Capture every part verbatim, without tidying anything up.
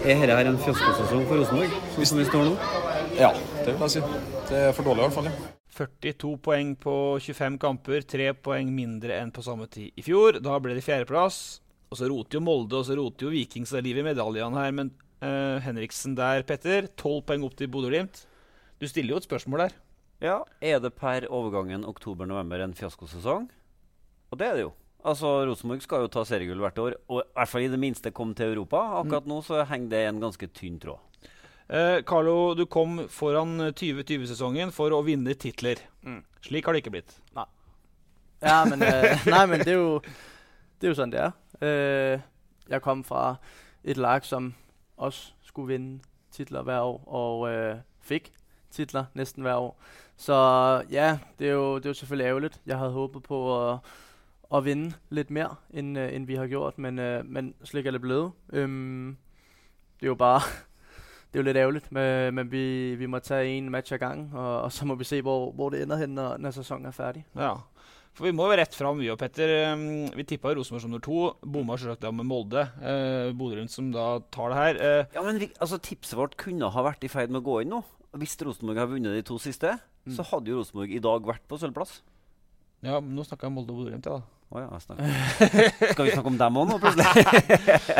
Er dette her en fiaskosesong for Rosenborg, sånn som vi står nå? Ja, det vil jeg si. Det er for dårlig i hvert fall, ja. førtito poeng på tjuefem kamper, tre poeng mindre enn på samme tid i fjor. Da ble det fjerdeplass, og så roter jo Molde, og så roter jo Viking, så det er liv i medaljene her. Men uh, Henriksen der, Petter, tolv poeng opp til Bodø/Glimt. Du stiller jo et spørsmål der. Ja, er det per overgangen oktober-november en fiaskosesong? Og det er det jo. Altså, Rosenborg skal jo ta seriegull hvert år, og i hvert fall i det minste komme til Europa. Akkurat nå så henger det en ganske tynn tråd. Eh, Carlo, du kom foran tjue tjue-sesongen for å vinne titler. Mm. Slik har det ikke blitt. Nei. Ja, men, øh, nei, men det er jo, det er jo sådan, det er. Øh, jeg kom fra et lag, som også skulle vinde titler hver år, og øh, fik titler næsten hver år. Så ja, det er jo, det er jo selvfølgelig ærgerligt. Jeg havde håbet på at at vinde lidt mere, end, øh, end vi har gjort, men, øh, men slik er det blevet. Øhm, det er jo bare, det er jo lidt ærgerligt, men, men vi, vi må tage en match ad gangen, og, og så må vi se, hvor, hvor det ender hen, når, når sæsonen er færdig. Ja, for vi må jo rett fram, vi og Petter. Um, vi tippet Rosenborg som nummer to, bomma selvsagt da med Molde, uh, Bodø/Glimt som da tar det her. Uh, ja, men vi, altså, tipset vårt kunne ha vært i ferd med å gå inn nå. Hvis Rosenborg har vunnet de to siste, mm. så hadde jo Rosenborg i dag vært på sølvplass. Ja, men nå snakker jeg om Molde og Bodø/Glimt, ja da. Oh ja, skal vi snakke om dem også nå, plutselig?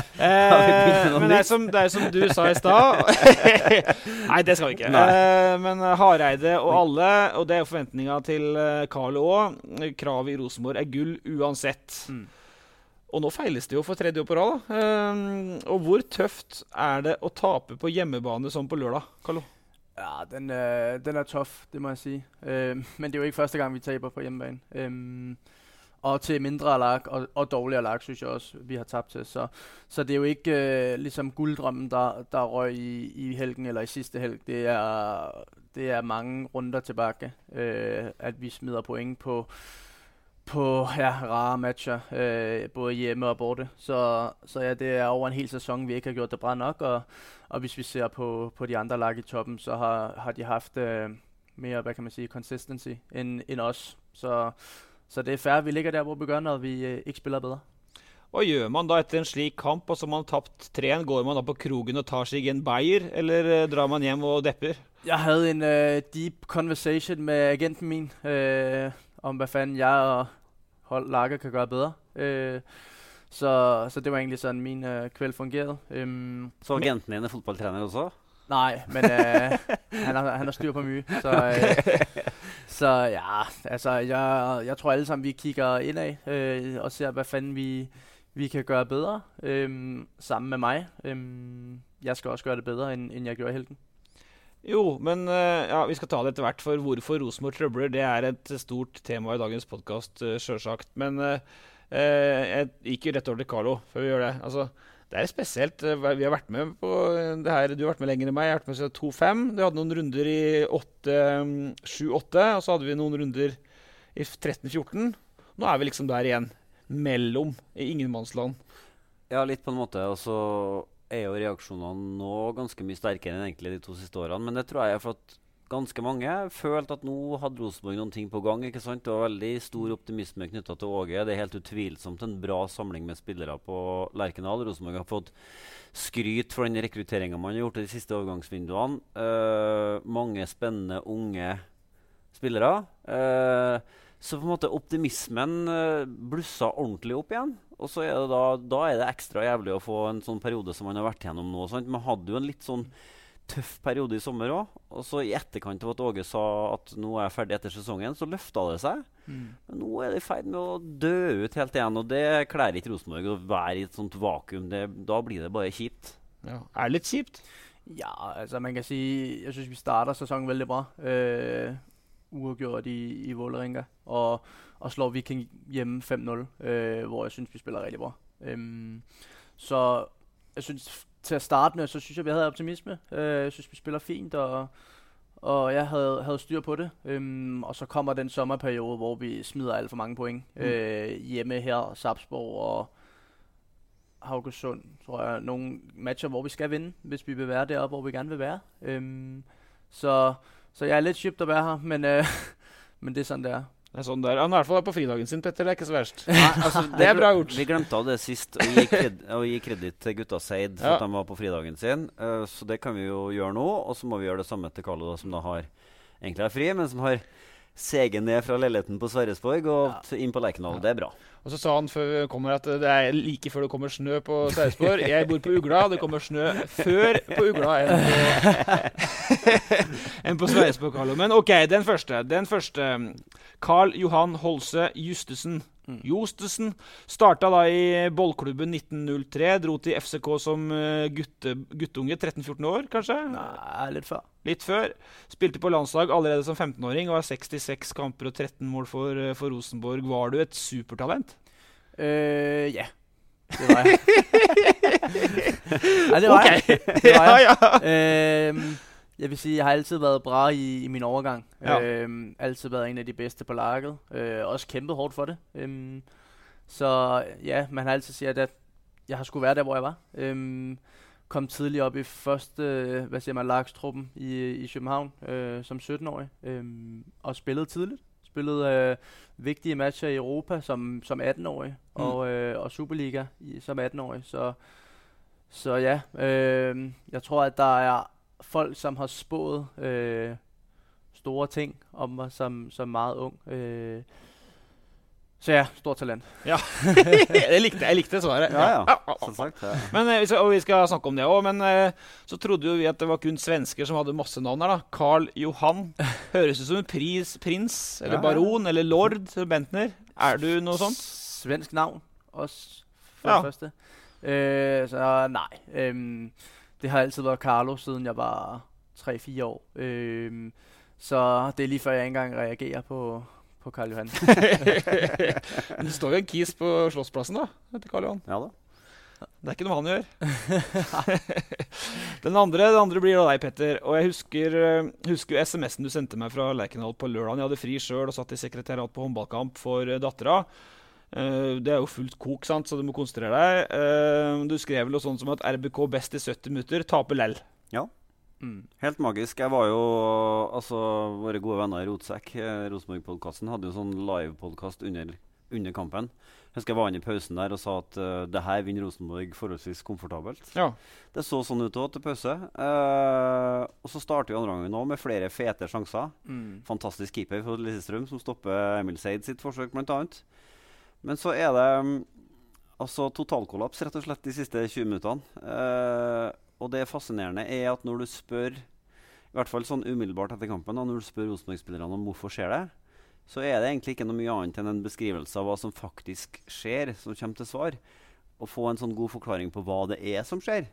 eh, men det er, som, det er som du sa i stad. Nei, det skal vi ikke. Eh, men Hareide og alle, og det er forventninga til Carl også, kravet i Rosenborg er gull uansett. Mm. Og nå feiles det jo for tredje år på rad. Eh, og hvor tøft er det å tape på hjemmebane som på lørdag, Carlo? Ja, den, øh, den er tøff, det må jeg si. Øh, men det er jo ikke første gang, vi taber på hjemmebane. Øh, Og til mindre lag og, og dårligere lag, synes jeg også, vi har tabt til. Så, så det er jo ikke øh, ligesom gulddrømmen, der, der røg i, i helgen eller i sidste helg. Det er, det er mange runder tilbage, øh, at vi smider point på, på ja, rare matcher, øh, både hjemme og borte. Så, så ja, det er over en hel sæson, vi ikke har gjort det bra nok. Og, og hvis vi ser på, på de andre lag i toppen, så har, har de haft øh, mere, hvad kan man sige, consistency end, end os. Så... Så det er fair, vi ligger der, hvor vi gør, når vi øh, ikke spiller bedre. Hva gjør man da etter en slik kamp, og så man har tabt tre-en? Går man da på krogen og tar seg en bayer, eller øh, drar man hjem og depper? Jeg havde en øh, deep conversation med agenten min, øh, om hvad fanden jeg og hold lager kan gøre bedre. Øh, så, så det var egentlig sådan, min øh, kveld fungerede. Øhm, så agenten din er fodboldtræner også? Nej, men øh, han, har, han har styr på mye. Så, øh, så ja, altså jeg, jeg tror alle sammen, vi kigger indad øh, og ser, hvad fanden vi, vi kan gøre bedre øh, sammen med mig. Øh, jeg skal også gøre det bedre, end, end jeg gjorde i helgen. Jo, men uh, ja, vi skal ta det etter hvert, for hvorfor Rosenborg trøbler, det er et stort tema i dagens podcast, uh, selvsagt. Men uh, uh, jeg gikk jo rett over til Carlo, før vi gjør det. Altså, det er spesielt. Vi har vært med på det her. Du har vært med lenger enn meg. Jeg har vært med siden to fem. Du hadde noen runder i sju åtte, og så hadde vi noen runder i tretten fjorten. Nå er vi liksom der igjen, mellom, i ingenmannsland. Ja, litt på en måte. Og så er jo reaksjonene nå ganske mye sterkere enn egentlig de to siste årene. Men det tror jeg er for at ganske mange følte at nå hadde Rosenborg noen ting på gang, ikke sant? Det var veldig stor optimisme knyttet til Åge. Det er helt utvilsomt en bra samling med spillere på Lerkendal. Rosenborg har fått skryt for den rekrutteringen man har gjort i de siste overgangsvinduene. Uh, mange spennende unge spillere. Uh, så på en måte optimismen uh, blusset ordentlig opp igjen. Og så er det da, da er det ekstra jævlig å få en sånn periode som man har vært gjennom nå. Sant? Man hadde jo en litt sånn tøff periode i sommer også. Og så i etterkant av at Åge sa at nå er jeg ferdig etter sesongen, så løftet det seg. Mm. Men nå er det i ferd med å dø ut helt igjen, og det klærer ikke Rosenborg å være i et sånt vakuum. Det, da blir det bare kjipt. Ja. Er det litt kjipt? Ja, altså man kan si, jeg synes vi starter sesongen veldig bra. Uh, uafgjort i, i Vålerenga, og, og slår Viking hjemme fem nul, uh, hvor jeg synes vi spiller rigtig bra. Um, så jeg synes til at starte med, så synes jeg, vi havde optimisme. Uh, jeg synes, vi spiller fint, og, og jeg havde, havde styr på det. Um, og så kommer den sommerperiode, hvor vi smider alt for mange point. Mm. Uh, hjemme her, Sarpsborg og Haugesund, tror jeg. Nogle matcher, hvor vi skal vinde, hvis vi vil være deroppe, hvor vi gerne vil være. Um, så, så jeg er lidt chipt at være her, men, uh, men det er sådan, det er. Det er sånn der. Han er i hvert fall på fridagen sin, Petter. Det er ikke så verst. Nei, altså, Det er bra gjort. Vi glemte av det sist, å gi, kred å gi kreditt til gutta Seid for Ja. at de var på fridagen sin. Uh, så det kan vi jo gjøre nå, og så må vi gjøre det samme til Carlo, da, som da har egentlig er fri, men som har segen ned fra leiligheten på Sverresborg og ja. inn på Lerkendal. Ja. Det er bra. Og så sa han før vi kommer at det er like før det kommer snø på Sverresborg. Jeg bor på Ugla, det kommer snø før på Ugla enn på, enn på Sverresborg, Carlo. Men ok, den første. Den første. Carl Johan Holse Justesen. Mm. Justesen starta da i bollklubben nitten null tre, dro til F C K som gutte, guttunge, tretten fjorten år kanskje? Nei, litt før. Litt før. Spilte på landslag allerede som femtenåring og har sekstiseks kamper og tretten mål for, for Rosenborg. Var du et supertalent? Uh, ja, det var jeg. Nei, det var okay. jeg. Det var jeg. ja, ja. Uh, Jeg vil sige, jeg har altid været bra i, i min overgang. Ja. Øhm, altid været en af de bedste på laget. Øh, også kæmpet hårdt for det. Øhm, så ja, man har altid sagt, at jeg har skulle være der, hvor jeg var. Øhm, kom tidligt op i første, hvad siger man, lagstruppen i, i København øh, som sytten-årig. Øhm, og spillede tidligt. Spillede øh, vigtige matcher i Europa som, som atten-årig. Mm. Og, øh, og Superliga i, som atten-årig. Så, så ja, øh, jeg tror, at der er folk, som har spået øh, store ting om mig som, som meget ung. Øh. Så ja, stort talent. Ja, jeg likte, jeg likte svaret. Ja, ja. Som sagt, ja. Men, eh, og vi skal snakke om det også, men eh, så trodde jo vi at det var kun svensker som hadde masse navn her da. Carl Johan. Høres ut som en pris, prins, eller ja, baron, eller lord, Bentner. Er du noe sånt? Svensk navn, også for ja. det første. Øh, så nej, øhm, det har altid været Carlo, siden jeg var tre fire år. Øhm, så det er lige før jeg ikke engang reagerer på, på Carl Johan. Men det står jo en kis på Slottsplassen da, etter Carl Johan. Ja da. Det er ikke noe han gjør. den, andre, den andre blir da deg, Petter. Og jeg husker, husker jo sms'en du sendte meg fra Lerkendal på lørdagen. Jeg hadde fri selv og satt i sekretariat på håndballkamp for dattera. Uh, det er jo fullt kok, sant, så du må konsentrere deg. Uh, du skrev vel noe sånt som at R B K best i sytti minutter, taper lell. Ja, mm. Helt magisk. Jeg var jo, altså, våre gode venner i Rotsekk, eh, Rosenborg-podcasten, hadde jo sånn live-podcast under, under kampen. Jeg husker jeg var inne i pausen der og sa at uh, det her vinner Rosenborg forholdsvis komfortabelt. Ja. Det så sånn ut også til pause. Uh, og så starter vi andre gangen nå med flere fete sjanser. Mm. Fantastisk keeper for Lillestrøm som stopper Emil Seid sitt forsøk blant annet. Men så er det um, altså totalkollaps rett og slett de siste tjue minuttene. Uh, og det fascinerende er at når du spør, i hvert fall sånn umiddelbart etter kampen, da, når du spør Rosenborg-spillerne om hvorfor skjer det, så er det egentlig ikke noe mye annet enn en beskrivelse av hva som faktisk skjer, som kommer til svar. Å få en sånn god forklaring på hva det er som skjer.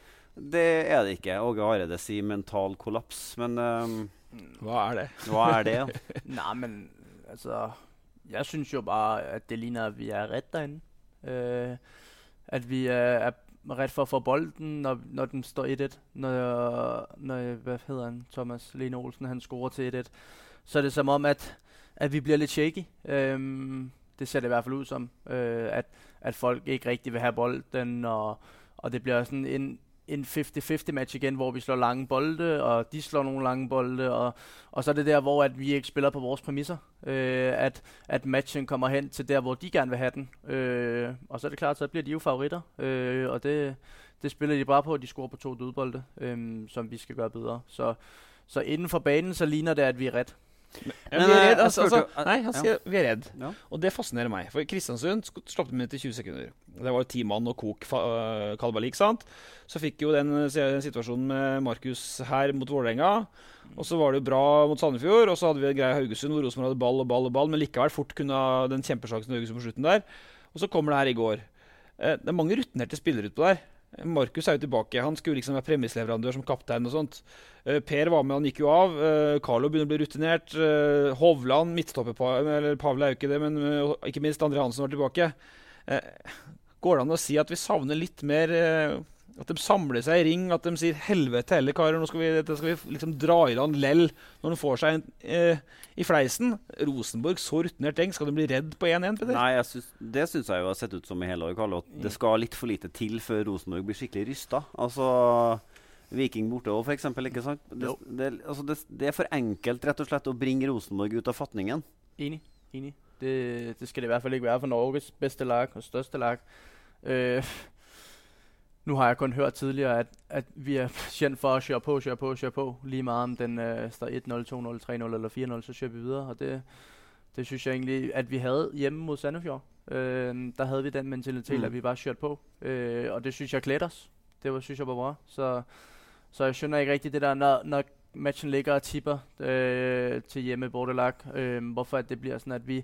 Det er det ikke. Åge Hareide sier mental kollaps, men um, hva er det? Hva er det? Nej, men altså... Jeg synes jo bare, at det ligner, at vi er ret derinde. Øh, at vi er, er ret for at få bolden, når, når den står et et. Når, når, hvad hedder han, Thomas Lene Olsen, han scorer til et et. Så er det som om, at, at vi bliver lidt shaky. Øhm, det ser det i hvert fald ud som. Øh, at, at folk ikke rigtig vil have bolden, og, og det bliver sådan en... en fifty fifty match igen, hvor vi slår lange bolde, og de slår nogle lange bolde, og, og så er det der, hvor at vi ikke spiller på vores præmisser. Øh, at, at matchen kommer hen til der, hvor de gerne vil have den. Øh, og så er det klart, så bliver de jo favoritter, øh, og det, det spiller de bare på, at de scorer på to dødbolde, øh, som vi skal gøre bedre. Så, så inden for banen, så ligner det, at vi er ret. Ja, vi er redd, altså, altså, nei, han sier ja. vi er redd. Ja. Og det fascinerer meg. For Kristiansund slapp dem inn til tjue sekunder. Det var jo ti mann og kok uh, kalbalik, sant? Så fikk jo den situasjonen med Markus her mot Vålerenga. Og så var det jo bra mot Sandefjord. Og så hadde vi en greie Haugesund hvor Rosenborg hadde ball og ball og ball, men likevel fort kunne den kjempesjansen til Haugesund på slutten der. Og så kommer det her i går. Uh, det er mange rutinerte spillere ute på der. Markus er jo tilbake. Han skulle liksom være premissleverandør som kaptein og sånt. Uh, Per var med, han gikk jo av. Uh, Carlo begynner å bli rutinert. Uh, Hovland, midtstopper, eller Pavle er jo ikke det, men uh, ikke minst André Hansen var tilbake. Uh, går det an å si at vi savner litt mer, uh, at de samler seg i ring, at de sier helvete heller, karer, nå skal vi, dette skal vi liksom dra i land lell når de får seg en, uh, i fleisen. Rosenborg, så rutinert gjeng, skal de bli redd på én én, Petter? Nei, jeg synes, det synes jeg jo har sett ut som i hele år, Carlo, at det skal litt for lite til før Rosenborg blir skikkelig rystet. Altså... Viking borte også, for eksempel, ikke sant? Det, det, altså det, det er for enkelt, rett og slett, å bringe Rosenborg ut av fatningen. Enig. enig. Det, det skal det i hvert fald ikke være for Norges bedste lag og største lag. Øh, nu har jeg kun hørt tidligere, at, at vi er kendt for at køre på, køre på, køre på. Lige meget om den øh, står et nul, to nul, tre nul eller fire nul, så kører vi videre. Og det, det synes jeg egentlig, at vi havde hjemme mod Sandefjord. Øh, der havde vi den mentalitet, mm. at vi bare kørte på. Øh, og det synes jeg klædte os. Det var, synes jeg var bra. Så, så jeg skjønner ikke rigtig det der, når, når matchen ligger og tipper øh, til hjemme bortelag. Øh, hvorfor at det bliver sådan, at vi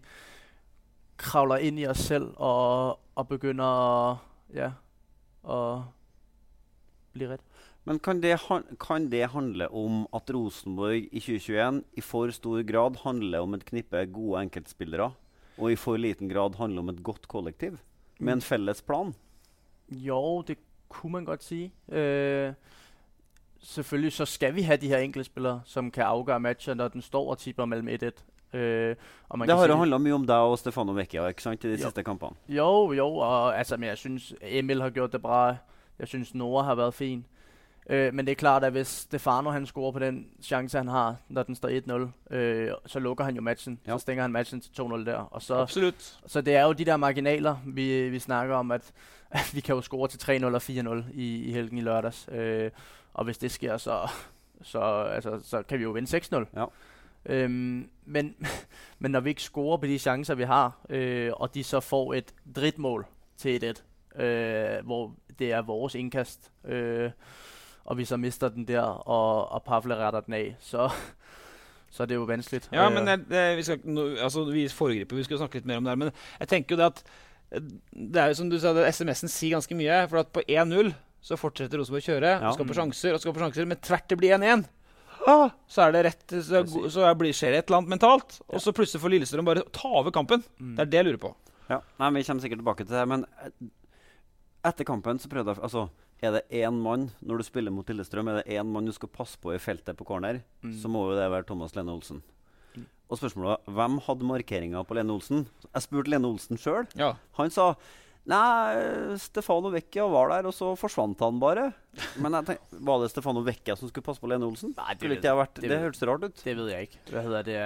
kravler ind i os selv og, og begynder at, ja, at blive ret. Men kan det, kan det handle om at Rosenborg i tjue tjueen i for stor grad handler om et knippe gode enkeltspillere, og i for liten grad handler om et godt kollektiv med en fælles plan? Jo, det kunne man godt sige. Øh, selvfølgelig så skal vi have de her enkeltspillere, som kan afgøre matcher, når den står og tipper mellem et et. Øh, og man det kan har sige, jo handlet mye om deg og Stefano Vecchia, ikke sant, i de jo. sidste kampene? Jo, jo, og altså, men jeg synes, Emil har gjort det bra. Jeg synes, Nora har været fin. Øh, men det er klart, at hvis Stefano han scorer på den chance, han har, når den står et nul, øh, så lukker han jo matchen. Ja. Så stænger han matchen til to nul der. Og så, Absolut. Så det er jo de der marginaler, vi, vi snakker om, at, at vi kan jo score til tre nul og fire nul i, i helgen i lørdags. Øh, og hvis det sker, så, så, altså, så kan vi jo vinde seks nul. Ja. Øhm, men, men når vi ikke scorer på de chancer, vi har, øh, og de så får et dritmål til et et, øh, hvor det er vores indkast, øh, og vi så mister den der, og, og Pavle retter den af, så, så er det jo vanskeligt. Ja, men det, det, vi, skal, no, altså, vi foregriper, vi skal snakke litt mer om det her, men jeg tenker jo det at det er jo som du sa, S M S-en sier ganske mye, for at på en null så fortsetter Rosenborg å kjøre, ja. og skal på sjanser, og skal på sjanser, men tvert det blir en en. Ah, så er det rett, så, så blir, skjer det et eller annet mentalt, ja. og så plutselig får Lillestrøm bare ta over kampen. Mm. Det er det jeg lurer på. Ja, nei, vi kommer sikkert tilbake til det, men etter kampen så prøvde jeg, altså, er det en mann, når du spiller mot Lillestrøm, er det en mann du skal passe på i feltet på corner, mm. så må jo det være Thomas Lene Olsen. Mm. Og spørsmålet var, hvem hadde markeringen på Lene Olsen? Jeg spurte Lene Olsen selv. Ja. Han sa, nei, Stefano Vecchia var der, og så forsvant han bare. Men jeg tenkte, var det Stefano Vecchia som skulle passe på Lene Olsen? Nei, det, det, vært, det, det hørtes rart ut. Det ved jeg ikke. Hva hedder det?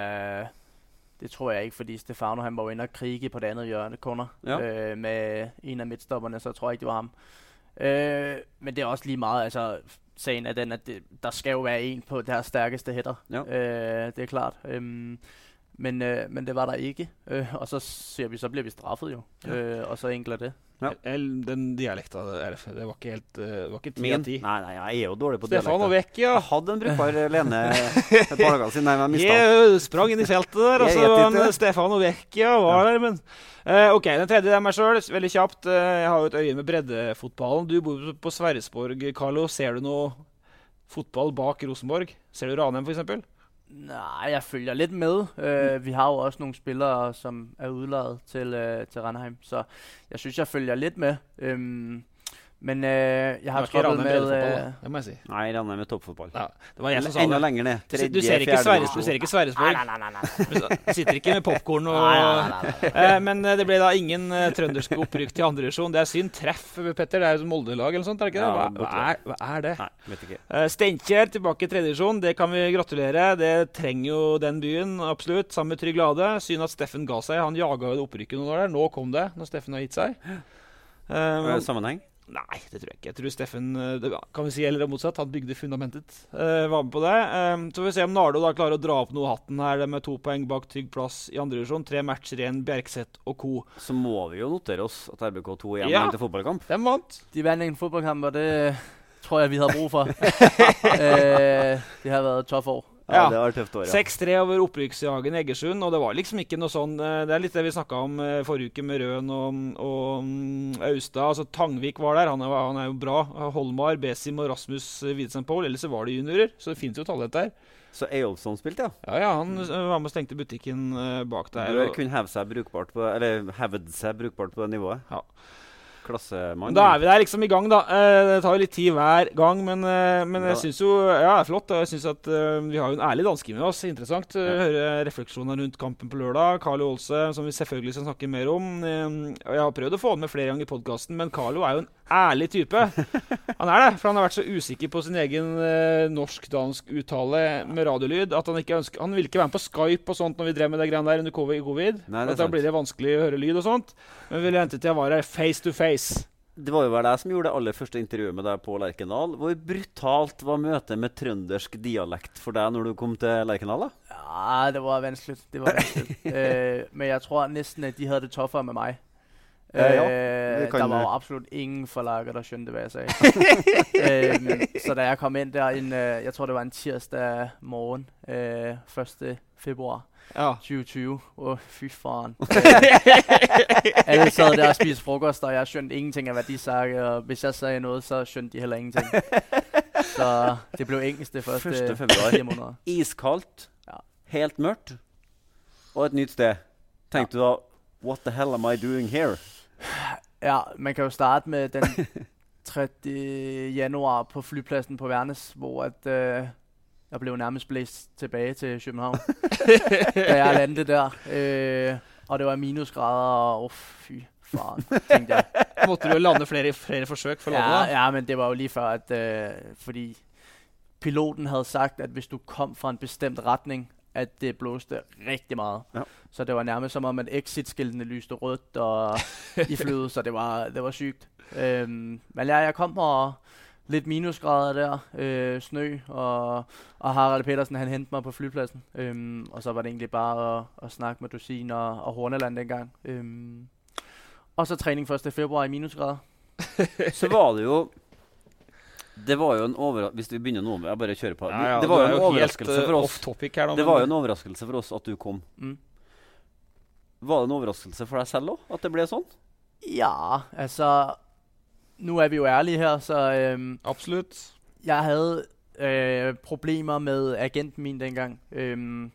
Det tror jeg ikke, fordi Stefano han var jo inde og krige på det andet hjørne corner ja. øh, med en af midtstopperne, så tror jeg ikke, det var ham. Øh, men det er også lige meget, altså sagen er den, at det, der skal jo være en på deres stærkeste hætter. Ja. Øh, det er klart. Øhm, Men, øh, men det var der ikke. Øh, og så ser vi, så bliver vi straffet jo. Ja. Øh, og så enkelt er det. Ja. Den dialekta der, det var ikke helt det var ikke ti av ti. Nei, nei, jeg er jo dårlig på Stefano dialekta. Vecchia. Jeg hadde en brukbar Lene et par dager siden. Nei, men jeg mistet. Jeg sprang inn i feltet der, og så var Stefano Vecchia var ja. der, men uh, ok, den tredje er meg selv, veldig kjapt. Uh, jeg har jo et øye med breddefotballen. Du bor på Sverresborg, Carlo. Ser du noe fotball bak Rosenborg? Ser du Ranheim for eksempel? Nej, jeg følger lidt med. Uh, vi har jo også nogle spillere, som er udlejet til, uh, til Ranheim, så jeg synes, jeg følger lidt med. Um, men uh, jeg har troppet med... Uh, det må jeg si. Nei, Ranheim er toppfotball. Ja, det var jeg som sa Enda det. lenger ned. Tredje, du ser ikke Sverres, du ser ikke Sverresborg. Nei, nei, nei, nei. Du sitter ikke med popcorn og... Nei, nei, nei, nei. Uh, men uh, det ble da ingen uh, trønderske opprykk til andre divisjon. Det er synd. Treff, Petter. Det er jo Molde-lag eller sånt, er det ikke det? Hva, hva, er, hva er det? Nei, vet ikke. Uh, Steinkjer tilbake i tredje divisjon. Det kan vi gratulere. Det trenger jo den byen, absolutt. Sammen med Trygg Lade. Synd at Steffen ga seg. Han jaget jo det opprykket noen år der. Nå kom det, når Steffen har gitt seg. Uh, Sammenheng? Nei, det tror jeg ikke. Jeg tror Steffen, det kan vi si, eller motsatt, han bygde fundamentet. Uh, var med på det. Um, så får vi se om Nardo da klarer å dra opp noe hatten her med to poeng bak trygg plass i andre divisjon. Tre matcher igjen, Bjerkseth og co. Så må vi jo notere oss at R B K to igjen ja. til fotballkamp. Den vant. De vandt en fotballkamp, og det tror jeg, vi har brug for. uh, det har været et tough år. Ja, ja, det var tøft år, ja. seks tre over opprykksjagen i Egersund, og det var liksom ikke noe sånn, det er litt det vi snakket om uh, forrige uke med Røen og, og um, Austad, altså Tangvik var der, han er, han er jo bra, Holmar, Besim og Rasmus Widsen Poul, ellers så var det juniorer, så det finnes jo talent der. Så Eyolfsson spilte, ja? Ja, ja, han uh, var med og stengte butikken uh, bak der. Du kunne heve seg brukbart på, eller hevet seg brukbart på det nivået. Ja. klassemann. Da er vi der liksom i gang, da. Eh, det tar jo litt tid hver gang, men, eh, men jeg syns jo ja, det er flott. Og jeg synes at eh, vi har jo en ærlig danske med oss. Interessant å Ja. høre refleksjoner rundt kampen på lørdag. Carlo Olse, som vi selvfølgelig skal snakke mer om. Eh, og jeg har prøvd å få han med flere ganger i podkasten, men Carlo er jo en ærlig type. Han er det, for han har vært så usikker på sin egen eh, norsk-dansk uttale med radiolyd at han ikke ønsker Han ville ikke være med på Skype og sånt når vi drev med det greiene der under covid. Nei, det er at da sant. blir det vanskelig å høre lyd og sånt. Men vi ville vente til jeg var her face to face. Det var jo vel deg som gjorde det aller første intervjuet med deg på Lerkendal. Hvor brutalt var møtet med trøndersk dialekt for deg når du kom til Lerkendal? da? Ja, det var vanskeligt. Det var vanskeligt. øh, men jeg tror næsten, at de havde det toffere med mig. Ja, ja. Øh, Det kan der var det. jo absolut ingen forlager, der skønte, hvad jeg sagde. øhm, så da jeg kom ind der, en, øh, jeg tror det var en tirsdag morgen, øh, første februar Ja. tyve tyve. Åh, oh, fy faren. Alle sad der og spiste frokost, og jeg skønte ingenting af, hvad de sagde. Og hvis jeg sagde noget, så skønte de heller ingenting. Så det blev engelsk det første, Første februar. fire måneder. Iskaldt, Ja. helt mørkt og et nytt sted. Tenkte du da what the hell am I doing here? Ja, man kan jo starte med den tredje januar på flypladsen på Værnes, hvor at, øh, jeg blev nærmest blæst tilbage til København, da jeg landede der. Øh, og det var minusgrader, og oh, fy faren, tænkte jeg. Måtte du jo lande flere, flere forsøk for å lande, Ja, da? ja, men det var jo lige før, at, øh, fordi piloten havde sagt, at hvis du kom fra en bestemt retning, at det blåste rigtig meget. Ja. Så det var nærmest som om, at exit-skiltene lyste rødt og i flyet, så det var, det var sygt. Øhm, men ja, jeg kom og lidt minusgrader der, øh, snø, og, og Harald Petersen, han hentede mig på flypladsen. Øhm, og så var det egentlig bare at, at snakke med Dusin og, og Horneland dengang. Øhm, og så træning første februar i minusgrader. Så var det jo Det var jo en overraskelse Hvis vi begynner nå med Jeg bare kjører på. Ja, ja, det var du jo er en helt, overraskelse eh, for oss. off-topic her, da, Det men- var jo en overraskelse for oss at du kom. Mm. Var det en overraskelse for deg selv òg, at det ble sånn? Ja, altså, nu er vi jo ærlige her, så øhm, Absolutt. jeg havde øh, problemer med agenten min dengang. Øhm,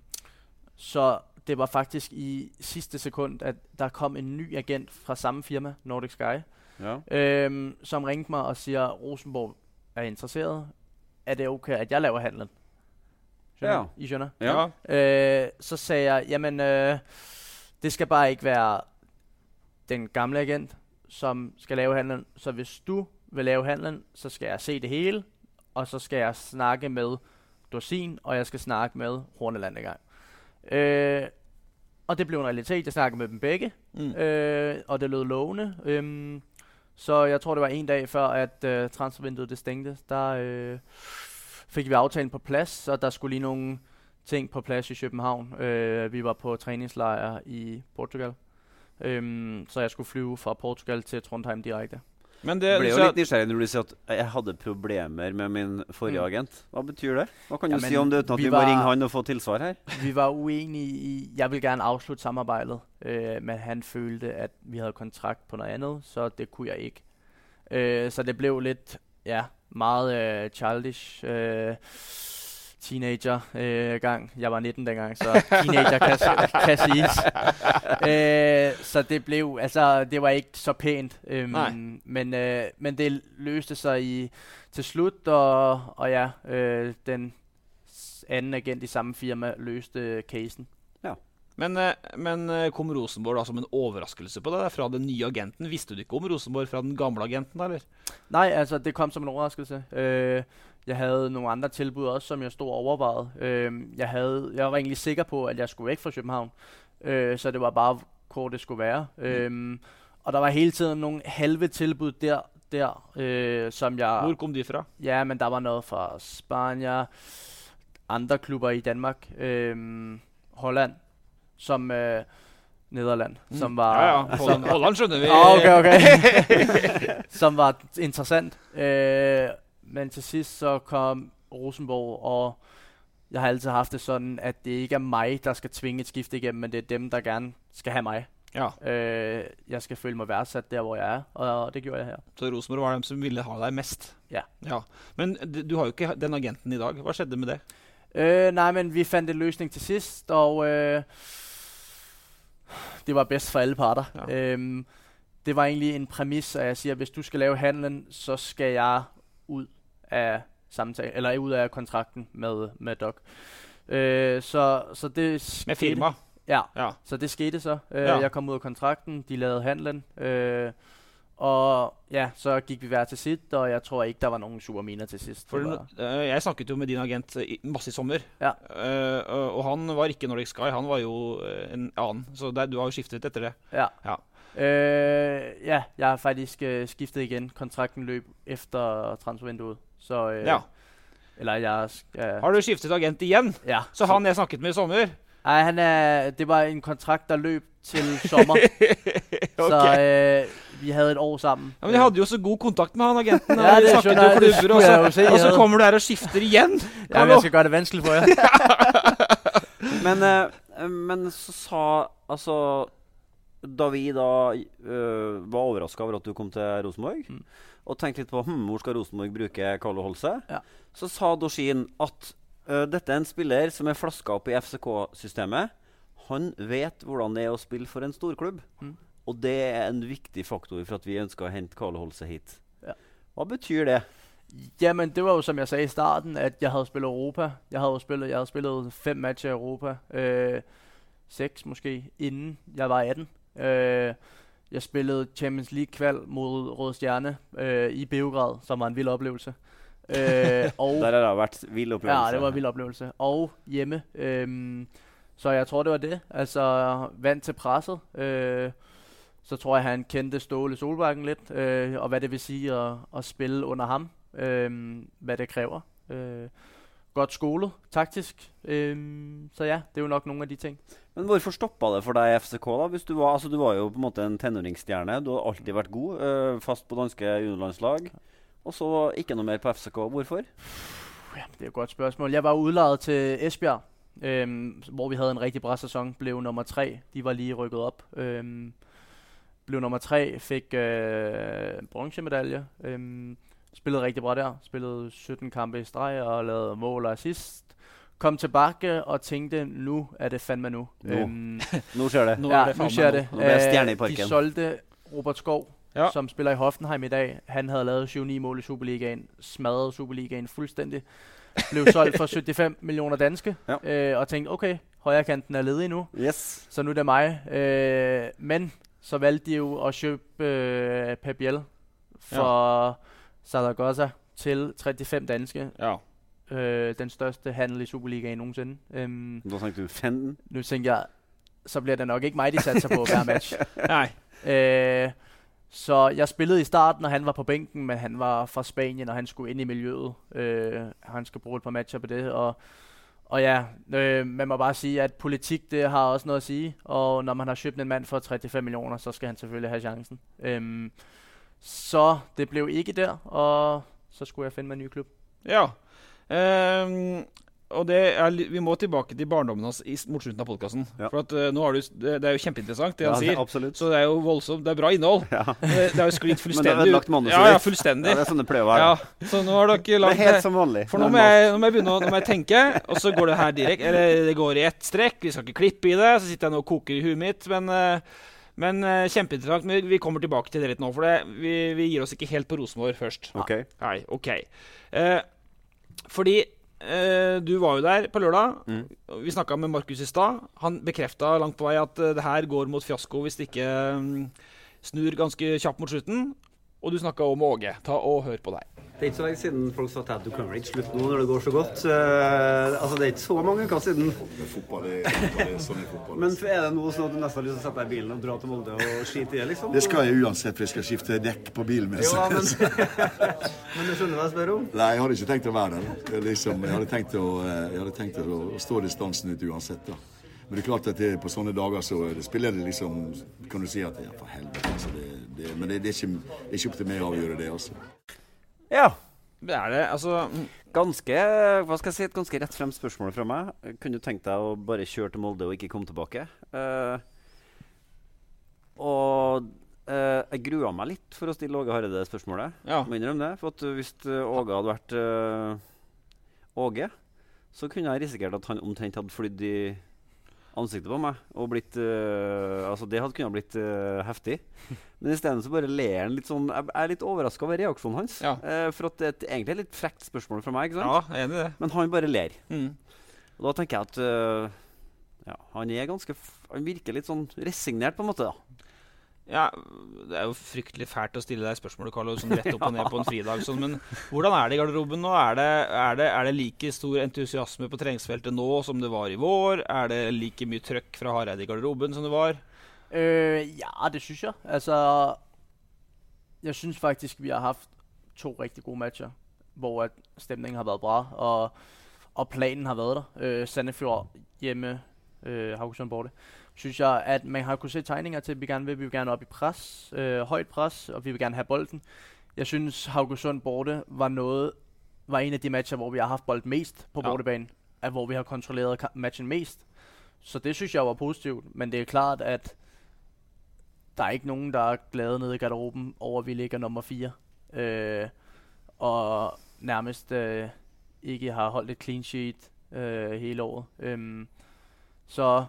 så det var faktisk i sidste sekund, at der kom en ny agent fra samme firma, Nordic Sky, Ja. øhm, som ringte mig og siger, Rosenborg er interesseret. Er det okay, at jeg laver handlen? Skjønner? Ja. I skjønner? Ja. Øh, så sagde jeg, jamen, øh, det skal bare ikke være den gamle agent, som skal lave handlen. Så hvis du vil lave handlen, så skal jeg se det hele, og så skal jeg snakke med Dorsin, og jeg skal snakke med Horneland en gang. Øh, og det blev en realitet. Jeg snakkede med dem begge, Mm. øh, og det lød lovende. Øhm, så jeg tror, det var en dag før, at øh, transfervinduet det stængte. Der øh, fik vi aftalen på plads, og der skulle lige nogle ting på plads i København. Øh, vi var på træningslejr i Portugal. Øhm, så jeg skulle flyve fra Portugal til Trondheim direkte. Men Jeg det, ble du jo sa- litt nysgjerrig når du sier at jeg hadde problemer med min forrige Mm. agent. Hva betyr det? Hva kan du Ja, si men om det uten at vi vi må var- ringe han og få tilsvar her? Vi var uenige i, jeg ville gerne afslutte samarbejdet, øh, men han følte, at vi havde kontrakt på noget andet, så det kunne jeg ikke. Øh, så det blev lidt, ja, meget øh, childish øh, teenager øh, gang. Jeg var nitten dengang, så teenager kan, kan siges. Øh, så det blev, altså, det var ikke så pænt. Øhm, Nej. men, øh, men det løste sig i, til slut, og, og ja, øh, den s- anden agent i samme firma løste casen. Men, eh, men eh, kom Rosenborg da som en overraskelse på det? der? Fra den nye agenten? Visste du ikke om Rosenborg fra den gamle agenten, da, eller? Nej, altså det kom som en overraskelse. Øh, jeg havde nogle andre tilbud også, som jeg stod og overvejede. Øh, jeg, havde, jeg var egentlig sikker på, at jeg skulle væk fra København. Øh, så det var bare, hvor det skulle være. Mm. Øh, og der var hele tiden nogle halve tilbud der, der øh, som jeg... Hvor kom de fra? Ja, men der var noget fra Spanien, andre klubber i Danmark, øh, Holland, som øh, Nederland, mm. som var... Ja, ja. Holland, Holland skjønner vi. Ah, okay, okay. som var interessant. Øh, men til sidst så kom Rosenborg, og jeg har altid haft det sådan, at det ikke er mig, der skal tvinge et skifte igennem, men det er dem, der gerne skal have mig. Ja, Øh, jeg skal føle mig værdsat der, hvor jeg er, og det gjorde jeg her. Så Rosenborg var dem som ville ha deg mest? Ja. ja. Men d- du har jo ikke den agenten i dag. Hva skjedde med det? Øh, nej, men vi fandt en løsning til sidst, og øh, det var bedst for alle parter. Ja. Øhm, det var egentlig en præmis, at jeg siger, at hvis du skal lave handlen, så skal jeg ud af samtale, eller ud af kontrakten med, med Doc. Øh, så, så det Med firma? Ja, ja, så det skete så. Øh, ja. Jeg kom ud af kontrakten, de lavede handlen, øh, og ja, så gik vi hver til sit, og jeg tror ikke, der var nogen sure miner til sidst. For, var... uh, jeg snakket jo med din agent i, masse i sommer, ja. uh, og, og han var ikke Nordic Sky, han var jo uh, en annen, så der, du har jo skiftet etter det. Ja, ja. Øh, ja jeg har faktisk uh, skiftet igen. Kontrakten løb efter transfervinduet, så... Uh, ja. Eller jeg... Uh, har du skiftet agent igjen? Ja. Så han jeg snakket med i sommer? Nej, han er, det var en kontrakt, der løb til sommer. okay. Så øh, vi havde et år sammen. Ja, men jeg hadde jo så god kontakt med han agenten. ja, det snakket jo klubber, og så, se, og så kommer du her og skifter igjen. Ja, men jeg skal gøre det vanskeligt for jer. men, uh, men så sa, altså, da vi da uh, var overrasket over at du kom til Rosenborg, mm. og tenkte litt på, hm, hvor skal Rosenborg bruke Carlo Holse? Ja. Så sa Dorsin at Uh, dette er en spiller som er flasket opp i F C K-systemet. Han vet hvordan det er å spille for en storklubb. Mm. Og det er en viktig faktor for at vi ønsker å hente Carlo Holse hit. Ja. Hva betyr det? Jamen, det var jo som jeg sagde i starten, at jeg havde spillet Europa. Jeg havde spillet, jeg havde spillet fem matcher i Europa. Øh, seks måske, inden jeg var atten. Øh, jeg spillede Champions League-kval mod Røde Stjerne øh, i Beograd, som var en vild oplevelse. øh, og der har det vært vild oplevelse. Ja, det var en vild oplevelse. Og hjemme. Øhm, så jeg tror, det var det. Altså, vant til presset. Øh, så tror jeg, han kendte Ståle Solbakken lidt. Øh, og hvad det vil sige at, at spille under ham. Øh, hvad det kræver. Øh, godt skolet, taktisk. Øh, så ja, det er jo nok nogle af de ting. Men hvorfor stoppet det for deg i F C K da? Hvis du, var, altså, du var jo på en måte en tenåringsstjerne. Du har alltid vært god, øh, fast på danske juniorlandslag. Og så ikke noe mer på F C K. Hvorfor? Ja, det er et godt spørgsmål. Jeg var udlejet til Esbjerg, øhm, hvor vi havde en rigtig bra sæson. Blev nummer tre. De var lige rykket op. Øhm, blev nummer tre. Fik øh, bronzemedalje. Øhm, spillede rigtig bra der. Spillede sytten kampe i streg og lavede mål og assist. Kom tilbage og tænkte, nu er det fandme nu. Nu, øhm, nu ser det. Ja, nu ser det. Nu bliver stjerne i parken. De solgte Robert Skov. Ja. Som spiller i Hoffenheim i dag. Han havde lavet syv ni mål i Superligaen, smadrede Superligaen fuldstændig. Blev solgt for syvoghalvfems millioner danske, ja. øh, og tænkte, okay, højrekanten er ledig nu, yes. så nu er det mig. Øh, men så valgte de jo at købe øh, Pep Biel for ja. Zaragoza til treoghalvfems danske. Ja. Øh, den største handel i Superligaen nogensinde. Øhm, nu tænkte du femten? Nu tænkte jeg, så bliver det nok ikke mig, de satser på hver match. Nej. Øh, Så jeg spillede i starten, og han var på bænken, men han var fra Spanien, og han skulle ind i miljøet. Øh, han skal bruge et par matcher på det. Og, og ja, øh, man må bare sige, at politik, det har også noget at sige. Og når man har købt en mand for treoghalvfems millioner, så skal han selvfølgelig have chancen. Øh, så det blev ikke der, og så skulle jeg finde mig en ny klub. Ja, um og det er, vi må tilbake til barndommen hans i, mot slutten av podcasten. Ja. For at, uh, nå har du, det, det er jo kjempeinteressant det ja, han sier. Absolutt. Så det er jo voldsomt, det er bra innhold. Ja. Det, det er jo sklitt fullstendig. Men det er lagt manuset ja, ja, fullstendig. Ja, det er sånn det pleier å være. Ja, så nå har dere lagt det. Er helt som vanlig. For nå må, jeg, nå må jeg begynne å, nå må jeg tenke, og så går det her direkte, eller det går i ett strekk, vi skal ikke klippe i det, så sitter jeg nå og koker i huet mitt, men, uh, men uh, kjempeinteressant, men vi kommer tilbake til det litt nå, for det, vi, vi gir oss ikke helt på Rosenborg først. Ok. Nei, ok. Uh, fordi Uh, du var jo der på lørdag. Mm. Vi snakket med Markus i stad. Han bekreftet langt på vei at uh, det her går mot fiasko hvis det ikke um, snur ganske kjapt mot slutten. Og du snakket om Åge. Ta og hør på deg. Det er ikke så lenge siden folk sa til at du kommer ikke slutt nå når det går så godt. Uh, altså det er ikke så mange uker siden. Det er fotball, det er, det er sånn i fotball. Men er det noe sånn at du nesten har lyst til å sette deg i bilen og dra til Molde og skite i det, liksom? Det skal jeg uansett, for jeg skal skifte dekk på bilen med. Jo, men, men du skjønner hva jeg spør om? Nei, jeg hadde ikke tenkt å være der. Det er liksom, jeg hadde tenkt å, jeg hadde tenkt å, å stå distansen ut uansett da. Men det er klart at det, på sånne dager så det spiller det liksom, kan du si at ja, for helvete, altså det, det, men det, det, er ikke, det er ikke opp til meg å avgjøre det også. Ja. Det er det, altså ganske, hva skal jeg si, et ganske rett frem spørsmål fra meg. Kunne du tenkt deg å bare kjøre til Molde og ikke komme tilbake? Uh, og uh, jeg gruer meg litt for å stille Åge Hareide spørsmålet. Ja. Må innrømme det, for at hvis Åge hadde vært uh, Åge, så kunne jeg risikert at han omtrent hadde flydd i ansiktet på meg, og blitt uh, altså det hadde kunnet blitt uh, heftig. Men i stedet så bare ler han litt sånn. Jeg er litt overrasket over reaksjonen hans. Ja. Uh, for at det er et, egentlig et litt frekt spørsmål fra meg, ikke sant? Ja, jeg er enig i det. Men han bare ler. Mm. Og da tenker jeg at uh, ja, han er ganske f han virker litt sånn resignert på en måte da. Ja, det er jo fryktelig fælt å stille deg spørsmålet, Carlo, sånn rett opp og ned på en fridag. Sånn, men hvordan er det i garderoben nå? Er det, er, det, er det like stor entusiasme på treningsfeltet nå som det var i vår? Er det like mye trøkk fra Hareide i garderoben som det var? Øh, ja, det synes jeg. Altså, jeg synes faktisk, vi har haft to rigtig gode matcher, hvor at stemningen har været bra, og, og planen har været der. Øh, Sandefjord hjemme, øh, Haugesund borte. Synes jeg, at man har kunnet se tegninger til, at vi gerne vil, vi vil gerne op i pres, øh, højt pres, og vi vil gerne have bolden. Jeg synes, Haugesund borte var noget, var en af de matcher, hvor vi har haft bold mest på ja. bortebanen, at hvor vi har kontrolleret matchen mest. Så det synes jeg var positivt, men det er klart, at der er ikke nogen, der er glade nede i garderoben over, at vi ligger nummer fire, øh, og nærmest øh, ikke har holdt et clean sheet øh, hele året. Øhm, så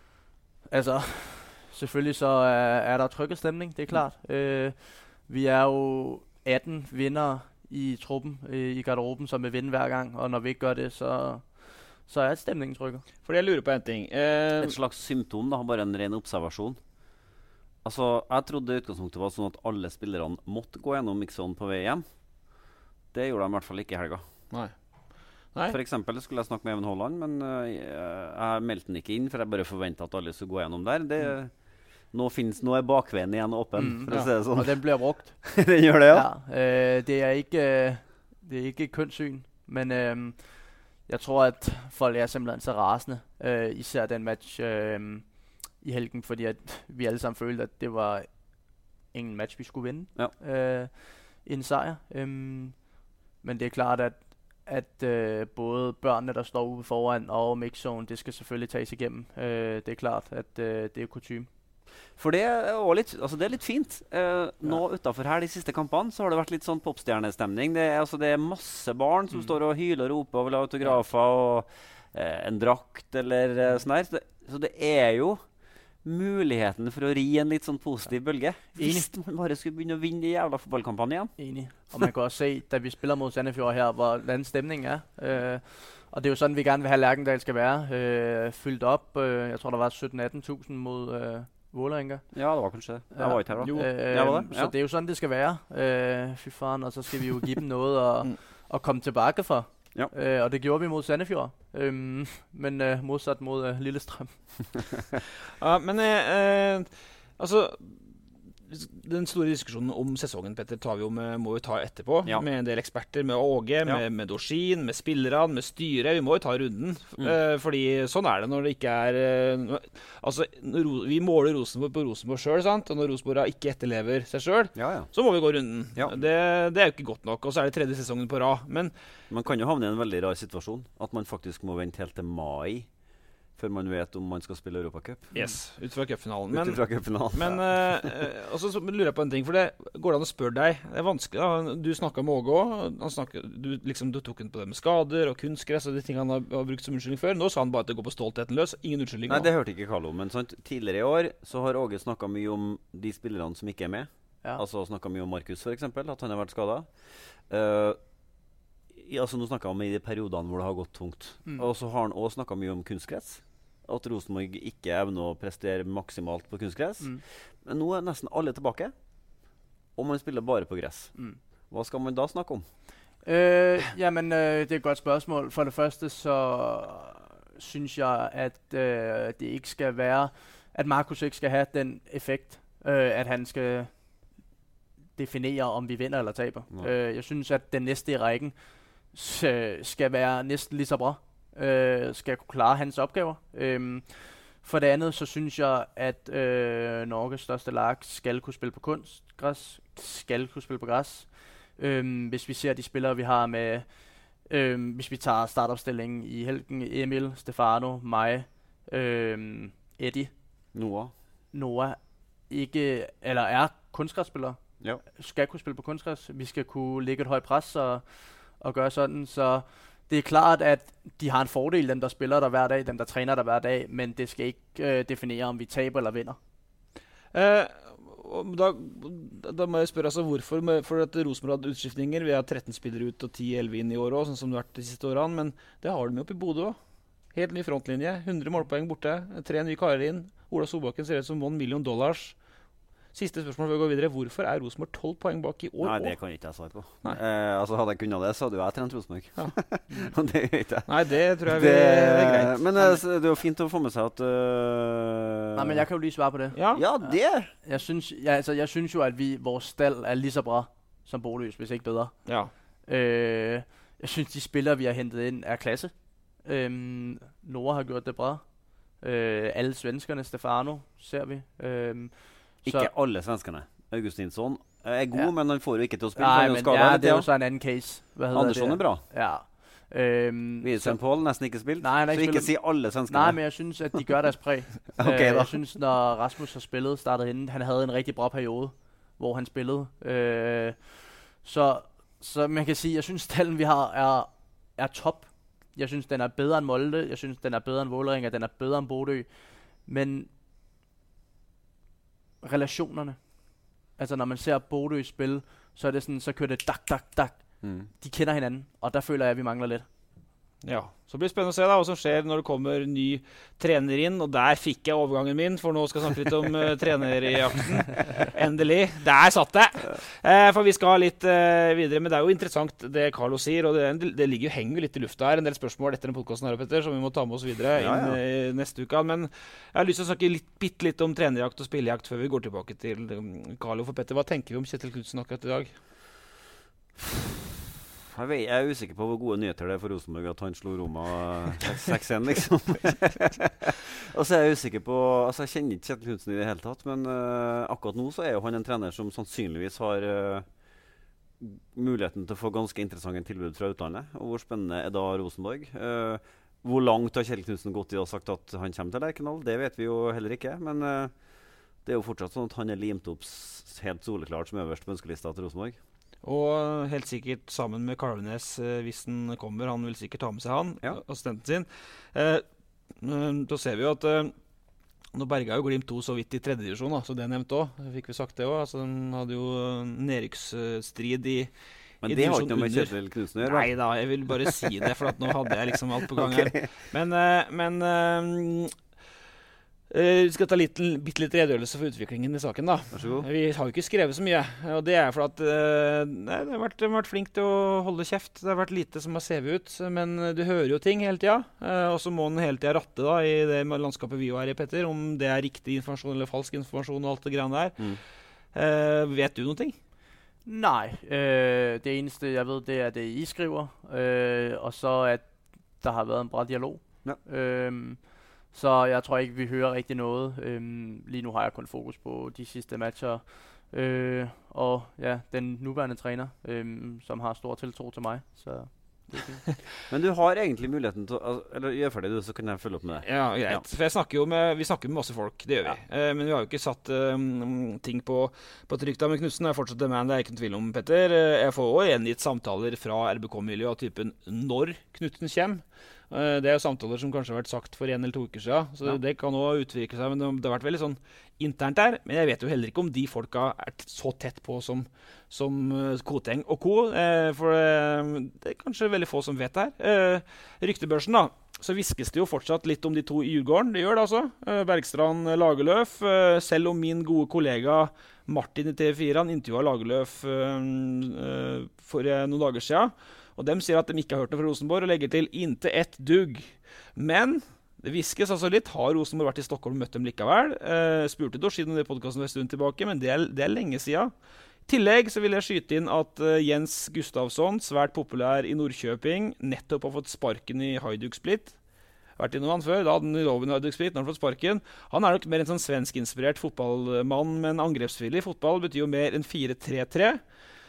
altså, selvfølgelig så er, er der trykket stemning, det er klart. Mm. Øh, vi er jo atten vindere i truppen øh, i garderoben, som vil vinde hver gang, og når vi ikke gør det, så, så er stemningen trykket. Fordi jeg lurer på en ting. Eh, Et slags symptom, da, bare en ren observasjon. Altså, jeg trodde utgangspunktet var sånn at alle spillerne måtte gå gjennom mixzone på vei hjem. Det gjorde de i hvert fall ikke i helga. Nei. Nei. For eksempel skulle jeg snakke med Even Holland, men uh, jeg, jeg meldte den ikke inn, for jeg bare forventet at alle skulle gå gjennom der. Det, mm. nå, finnes, nå er bakveien igjen åpen, mm, for ja. å si det sånn. Og den bliver brugt. Den gjør det, ja. ja øh, det er ikke, det er ikke kønssyn, men øh, jeg tror, at folk er simpelthen så rasende, øh, især den match øh, i helgen, fordi at vi alle sammen følte, at det var ingen match, vi skulle vinde. Ja. Øh, en sejr. Øh, men det er klart, at at øh, både børnene, der står ude foran, og mixzone, det skal selvfølgelig tages igennem. Øh, det er klart, at øh, det er kutyme. For det er også litt, altså det er litt fint. Eh, nå ja. utenfor her, de siste kampene, så har det vært litt sånn popstjernestemning. Det er, altså, det er masse barn som mm. står og hyler og roper og vil ha autografer og eh, en drakt eller eh, sånn her. Så det, så det er jo muligheten for å ri en litt sånn positiv bølge. Hvis man bare skulle begynne å vinne de jævla fotballkampanjen igjen. Enig. Og man kan også se, da vi spiller mot Sandefjord her, hvordan stemningen er. Øh, og det er jo sådan, vi gerne vil have Lerkendal skal være. Øh, fyldt op. Øh, jeg tror, der var sytten atten tusind mod øh, Vålerenga. Ja, det var kanskje det. Jeg var ikke her da. Jo. Øh, jeg var det. Så ja. det er jo sådan, det skal være. Øh, fy faren, og så skal vi jo give dem noget at, at komme tilbage for. Ja. Øh, og det gjorde vi mod Sandefjord. Øhm, men øh, modsat mod øh, Lillestrøm. ja, men eh, eh, altså den store diskusjonen om sesongen, Petter, tar vi jo med, må vi ta etterpå, ja. med en del eksperter, med Åge, ja. med, med Dorsin, med spillerne, med styret. Vi må jo ta runden, mm. eh, fordi sånn er det når det ikke er eh, altså, vi måler Rosenborg på Rosenborg selv, sant? Og når Rosenborg ikke etterlever seg selv, ja, ja. så må vi gå runden. Ja. Det, det er jo ikke godt nok, og så er det tredje sesongen på rad. Men man kan jo havne i en veldig rar situasjon, at man faktisk må vente helt til mai før man vet om man skal spille Europacup. Yes, ut fra cupfinalen. Ut fra cupfinalen. Men, uh, og så lurer jeg på en ting, for det går det an å spørre deg. Det er vanskelig da. Du snakket med Åge også. Du, liksom, du tok den på det med skader og kunstgress og de tingene han har, har brukt som unnskyldning før. Nå sa han bare at det går på stoltheten løs. Ingen unnskyldning. Nei, det hørte ikke Carlo, men sant? Tidligere i år så har Åge snakket mye om de spillerne som ikke er med. Ja. Altså snakket mye om Markus for eksempel, at han har vært skadet. Uh, ja, altså, nå snakket han om i de periodene hvor det har gått tungt. Mm. Og så har han også snakket mye om kunstgress. At Rosenborg ikke evner å prestere maksimalt på kunstgress. Mm. Men nå er nesten alle tilbake, og man spiller bare på gress. Mm. Hva skal man da snakke om? Øh, jamen, øh, det er et godt spørsmål. For det første så synes jeg, at øh, det ikke skal være, at Markus ikke skal have den effekt, øh, at han skal definere, om vi vinder eller taber. Ja. Øh, jeg synes, at den næste i rækken skal være næsten lige så bra. Øh, skal kunne klare hans opgaver. Øhm, for det andet, så synes jeg, at øh, Norges største lag skal kunne spille på kunstgræs, skal kunne spille på græs. Øhm, hvis vi ser de spillere, vi har med, øhm, hvis vi tager startopstillingen i helgen, Emil, Stefano, mig, øhm, Eddie, Noah, Noah ikke, eller er kunstgræsspillere, ja. skal kunne spille på kunstgræs. Vi skal kunne lægge et højt pres og, og gøre sådan, så det er klart, at de har en fordel, dem der spiller der hver dag, dem der træner der hver dag, men det skal ikke øh, definere, om vi taber eller vinder. Eh, da, da må jeg spørre, altså, hvorfor? Med, for at Rosenborg hadde utskiftninger. Vi har tretten spillere ut og ti elleve inn i år også, sånn som det har vært de siste årene. Men det har de jo oppe i Bodø også. Helt ny frontlinje. hundre målpoeng borte. Tre nye karer inn. Ola Solbakken ser ut som one million dollars. Siste spørsmål før vi går videre. Hvorfor er Rosenborg tolv poeng bak i år? Nei, det kan ikke jeg svare på. Eh, altså, hadde jeg kunnet det, så hadde jo jeg trent Rosenborg. Ja. det gjør ikke jeg. Nei, det tror jeg vi, det, det er greit. Men uh, det er jo fint å få med seg at uh... Nej, men jeg kan jo lige svare på det. Ja, Ja, det! Jeg synes, ja, altså, jeg synes jo, at vi, vores stald er lige så bra som Bodøs, hvis ikke bedre. ja. Øh, jeg synes, de spillere, vi har hentet ind, er klasse. Øhm, Nora har gjort det bra. Øh, alle svenskerne, Stefano, ser vi. Øhm, Ikke alle svenskene. Augustinsson er god, Ja. men han får jo ikke til å spille. Nej, for han er jo men skadet ja, litt, det er ja. jo så en anden case. Hvad hedder Andersson er det? bra. Ja. Øhm, Wiesen Paul nesten ikke spilt. Nej, han har så ikke ikke spillet. si alle svenskene. Nej, men jeg synes, at de gør deres præg. Okay, øh, da. jeg synes, når Rasmus har spillet, startet inden, han havde en rigtig bra periode, hvor han spillede. Øh, så, så man kan sige, jeg synes, stallen vi har er, er top. Jeg synes, den er bedre end Molde. Jeg synes, den er bedre end Vålerenga. Den er bedre end Bodø. Men relationerne. Altså, når man ser Bodø spille, så er det sådan, så kører det dak, dak, dak. Mm. De kender hinanden, og der føler jeg, at vi mangler lidt. Ja, så blir det spennende å se da, hva som skjer når det kommer ny trener inn, og der fikk jeg overgangen min, for nå skal jeg snakke litt om uh, trenerjakten. Endelig. Der satt det! Eh, for vi skal litt uh, videre, men det er jo interessant det Carlo sier, og det, det ligger jo, henger jo litt i lufta her, en del spørsmål etter den podcasten her, Petter, som vi må ta med oss videre Ja, inn ja. i neste uke. Men jeg har lyst til å snakke litt, bitte litt om trenerjakt og spillejakt før vi går tilbake til um, Carlo. For Petter, hva tenker vi om Kjetil Knudsen akkurat i dag? Jeg, vet, jeg er usikker på hvor gode nyheter det er for Rosenborg at han slo Roma seks én, liksom. Og så er jeg usikker på Altså, jeg kjenner ikke Kjetil Knudsen i det hele tatt, men uh, akkurat nå så er jo han en trener som sannsynligvis har uh, muligheten til å få ganske interessante tilbud fra utlandet. Og hvor spennende er da Rosenborg? Uh, hvor langt har Kjetil Knudsen gått i og sagt at han kommer til Lerkendal? Det vet vi jo heller ikke, men uh, det er jo fortsatt sånn at han er limt opp s- helt soleklart som øverst på ønskelista til Rosenborg. Og helt sikkert sammen med Kalvenes, eh, hvis den kommer. Han vil sikkert ta med seg han, Ja. assistenten sin. Eh, eh, da ser vi jo at eh, nå berga jo Glimt to så vidt i tredje divisjon, da, så det nevnt også. Fikk vi sagt det også. Altså, den hadde jo en nedrykksstrid i Men i det har divisjon ikke noe med under. Kjetil Knudsen å gjøre? Nei da, jeg vil bare si det, for at nå hadde jeg liksom alt på gang her. Men, eh, men eh, eh, vi skal ta litt, bitte litt redegjørelse for utviklingen i saken, da. Vær så god. Vi har jo ikke skrevet så mye, og det er for at eh, nei, det har vært, de har vært flink til å holde kjeft. Det har vært lite som har sevet ut, men du hører jo ting hele tida. Eh, og så må den hele tida ratte da, i det landskapet vi jo er i, Petter, om det er riktig informasjon eller falsk informasjon og alt det greiene der. Mm. Eh, vet du noen ting? Nej, øh, det eneste jeg ved, det er det I skriver, øh, og så at der har været en bra dialog. Ja. Øhm, så jeg tror ikke, vi hører rigtig noget. Øhm, lige nu har jeg kun fokus på de sidste matcher, øh, og ja, den nuværende træner, øhm, som har stor tiltro til mig. Så det er fint. Men du har egentlig muligheten til å al- Eller gjør ferdig du, så kan jeg følge opp med det. Ja, greit. Ja. For jeg snakker jo med, vi snakker med masse folk, det gjør vi. Eh, men vi har jo ikke satt eh, ting på, på trykk da. Men Knudsen er fortsatt en man, det er ikke noen tvil om, Petter. Eh, jeg får også gjengitt samtaler fra R B K-miljøet av typen når Knudsen kommer. Eh, det er jo samtaler som kanskje har vært sagt for en eller to uker siden, så Ja. det kan også utvikle seg. Men det, det har vært veldig sånn internt der. Men jeg vet jo heller ikke om de folka er t- så tett på som, som eh, Koteng og co. Eh, for eh, det er kanskje veldig få som vet det her. Eh, ryktebørsen, da. Så viskes det jo fortsatt litt om de to i Djurgården. Det gjør det altså. Eh, Bergstrand, Lagerløf. Eh, selv om min gode kollega Martin i T V fire han intervjua Lagerløf eh, eh, for eh, noen dager siden. Og dem sier at de ikke har hørt noe fra Rosenborg, og legger til inte ett dugg. Men det viskes altså litt. Har Rosenborg vært i Stockholm og møtt dem likevel? Eh, spurte Dorsin om det i podcasten en stund tilbake, men det er, det er lenge siden. I tillegg så vil jeg skyte inn at uh, Jens Gustavsson, svært populær i Nordkjøping, nettopp har fått sparken i Hajduk Split. Vært innom han før, da hadde han loven i Hajduk Split, nå har han fått sparken. Han er nok mer en sånn svensk-inspirert fotballmann, men angrepsvillig fotball betyr jo mer enn fire tre tre.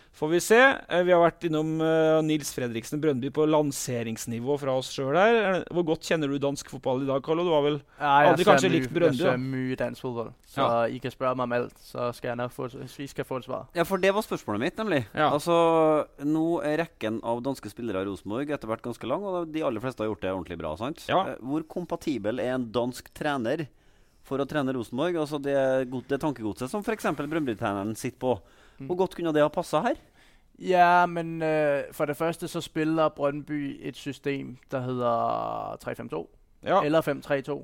får vi se. Eh, vi har vært innom uh, Nils Fredriksen Brøndby på lanseringsnivå fra oss selv her. Hvor godt kjenner du dansk fotball i dag, Carlo? Du har vel Ja, aldri kanskje mye, likt Brøndby? Jeg da? ser mye dansk fotball, så Ja. I kan spørre meg om alt, så skal jeg nok få, vi skal få et svar. Ja, for det var spørsmålet mitt, nemlig. Ja. Altså, nå er rekken av danske spillere i Rosenborg etter hvert ganske lang, og de aller fleste har gjort det ordentlig bra, sant? Ja. Eh, Hvor kompatibel er en dansk trener for å trene Rosenborg? Altså det, god- det tankegodset som for eksempel Brøndby-treneren sitter på. Hvor godt kunne det ha passet her? Ja, men øh, for det første så spiller Brøndby et system, der hedder tre fem to, Ja. eller fem tre to.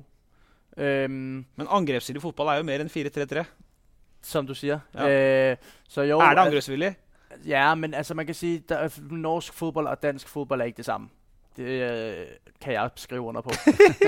Øhm, Men angrepsvillig fotball er jo mer enn fire tre tre. som du siger. Ja. Øh, så jo, Er det al- angrepsvillig? Ja, men altså man kan sige, at norsk fodbold og dansk fodbold er ikke det samme. Det øh, kan jeg skrive under på.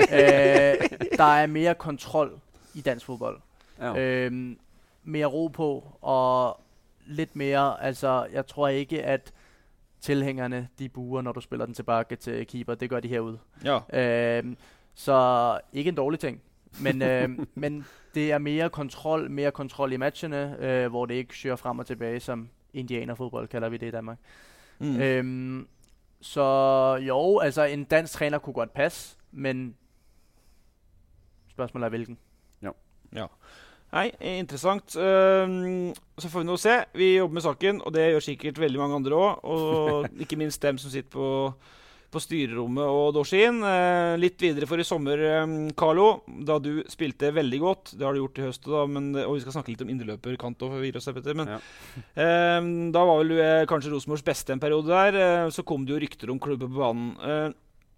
øh, der er mere kontrol i dansk fodbold. Ja. Øhm, mere ro på, og lidt mere, altså jeg tror ikke, at tilhængerne, de buer, når du spiller den tilbage til keeper. Det gør de herude. Ja. Øhm, så ikke en dårlig ting. Men, øhm, men det er mere kontrol, mere kontrol i matchene, øh, hvor det ikke kører frem og tilbage, som indianerfodbold kalder vi det i Danmark. Mm. Øhm, så jo, altså en dansk træner kunne godt passe, men spørgsmålet er hvilken. Ja. Nei, interessant. Ehm, så får vi nå se. Vi jobber med saken, og det gjør sikkert veldig mange andre også. Og ikke minst dem som sitter på, på styrerommet og Dorsin. Eh, litt videre for i sommer, eh, Carlo, da du spilte veldig godt. Det har du gjort i høst, da, men, og vi skal snakke litt om indreløper, Kanto, for virus, Petter, men Ja. ehm, da var vel du eh, kanskje Rosenborgs beste en periode der. Eh, så kom det jo rykter om klubben på banen. Eh,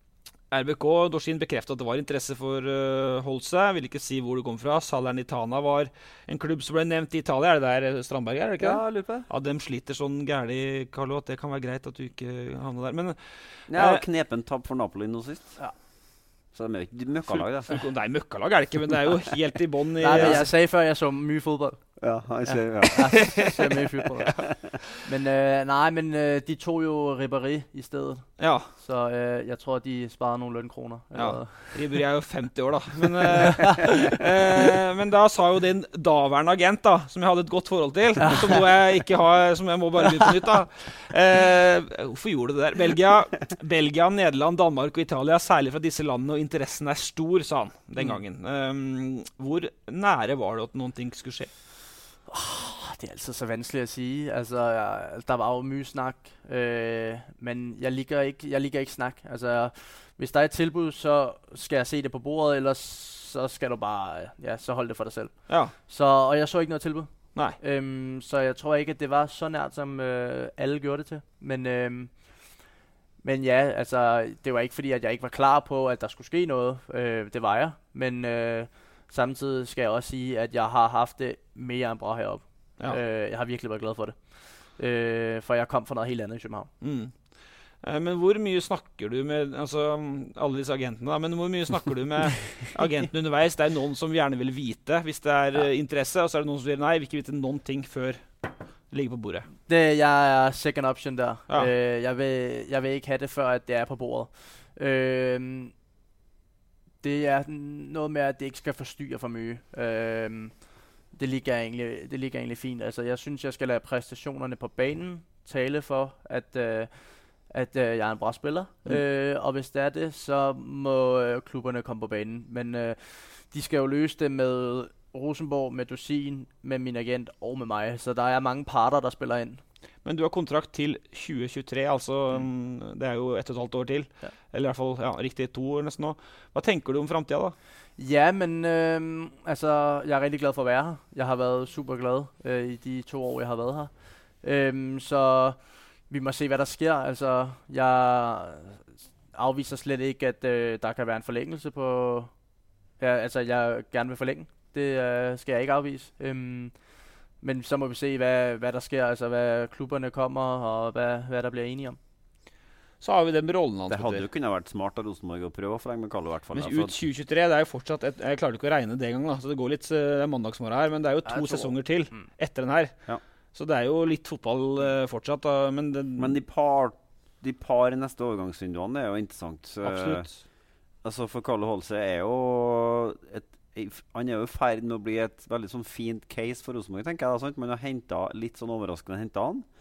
R B K, Dorsin bekreftet at det var interesse for uh, Holse. Vil ikke si hvor det kom fra. Salernitana var en klubb som ble nevnt i Italia. Er det der eh, Strandberg er, er det ikke det? Ja, lurer på det. Ja, dem sliter sånn gærlig, Carlo, at det kan være greit at du ikke havner der. Men Ja, Eh, knepen tapp for Napoli nå sist. Ja. Så det er jo ikke møkkalag, det. full- nei, møkkalag er det ikke, men det er jo helt i bånn i Nej, men jeg sagde før, jeg så mye fodbold. Ja, jeg ser, ja. Jeg ser mye fodbold. Men øh, nej, men øh, de tog jo Ribéry i stedet. Ja, Så øh, jeg tror, de sparer nogle lønkroner. Ja. Eller- Ribéry er jo femti år, da. Men, eh, eh, men da sa jo din daværende agent, da, som jeg hadde et godt forhold til, som, nå jeg ikke har, som jeg må bare begynne på nytt, da. Eh, hvorfor gjorde du det der? Belgia, Belgia, Nederland, Danmark og Italia, særlig fra disse landene, og interessen er stor, sa han den gangen. Eh, hvor nære var det at noen ting skulle skje? Det er altid så vanskeligt at sige. Altså, jeg, der var jo mye snak, øh, men jeg liker ikke, jeg liker ikke snak. Altså, hvis der er et tilbud, så skal jeg se det på bordet, ellers så skal du bare, ja, så holde det for dig selv. Ja, Så, og jeg så ikke noget tilbud. nei. Øhm, så jeg tror ikke, at det var så nært, som øh, alle gjorde det til. Men, øhm, men ja, altså, det var ikke fordi, at jeg ikke var klar på, at der skulle ske noget. Øh, det var jeg. Men øh, samtidig skal jeg også sige, at jeg har haft det mere end bra heroppe. Ja. Øh, jeg har virkelig været glad for det. Øh, for jeg kom fra noget helt andet i København. Mm. Eh, Men hvor mye snakker du med altså, mm, alle disse agentene, da, men hvor mye snakker du med agenten underveis? Det er noen som gjerne vil vite hvis det er eh, interesse, og så er det noen som sier nei, vi vil ikke vite noen ting før det ligger på bordet. Det, jeg er second option der. Ja. Øh, jeg, vil, jeg vil ikke have det, før at det er på bordet. Øh, det er noget med, at det ikke skal forstyrre for mye. Øh, det, ligger egentlig, det ligger egentlig fint. Altså, jeg synes, jeg skal lade præstationerne på banen tale for, at, øh, at øh, jeg er en bra spiller. Mm. Øh, og hvis det er det, så må øh, klubberne komme på banen. Men øh, de skal jo løse det med Rosenborg, med Dorsin, med min agent og med mig. Så der er mange parter, der spiller ind. Men du har kontrakt til tjue tjuetre, altså mm. det er jo ett og et halvt år til. Ja. Eller i hvert fall ja, riktig to år nesten nå. Hva tenker du om fremtiden da? Ja, men øh, altså, jeg er rigtig glad for at være her. Jeg har været super glad øh, i de to år, jeg har været her. Øh, så vi må se, hvad der sker. Altså, jeg afviser slet ikke, at øh, der kan være en forlængelse på... Ja, altså, jeg gerne vil forlænge. Det øh, skal jeg ikke afvise. Øhm, men så må vi se, hvad, hvad der sker. Altså, hvad klubberne kommer, og hvad, hvad der bliver enige om. Så har vi den med rollen hans. Det hadde Petter. jo kunnet vært smart av Rosenborg å prøve å forlenge med Carlo, i hvert fall. Men Ja, for ut tjue tjuetre, det er jo fortsatt et, jeg klarte ikke å regne det engang, da, så det går litt eh, det er mandagsmorgen her, men det er jo Det er to to år. sesonger til Mm. etter den her. Ja. Så det er jo litt fotball eh, fortsatt, da, men, det, Men de par, de par neste overgangsvinduene er jo interessant. Eh, absolutt. Altså For Carlo Holse er jo et, han er jo i ferd med å bli et veldig sånn fint case for Rosenborg, tenker jeg da, sant? Man har hentet litt sånn overraskende hentet han.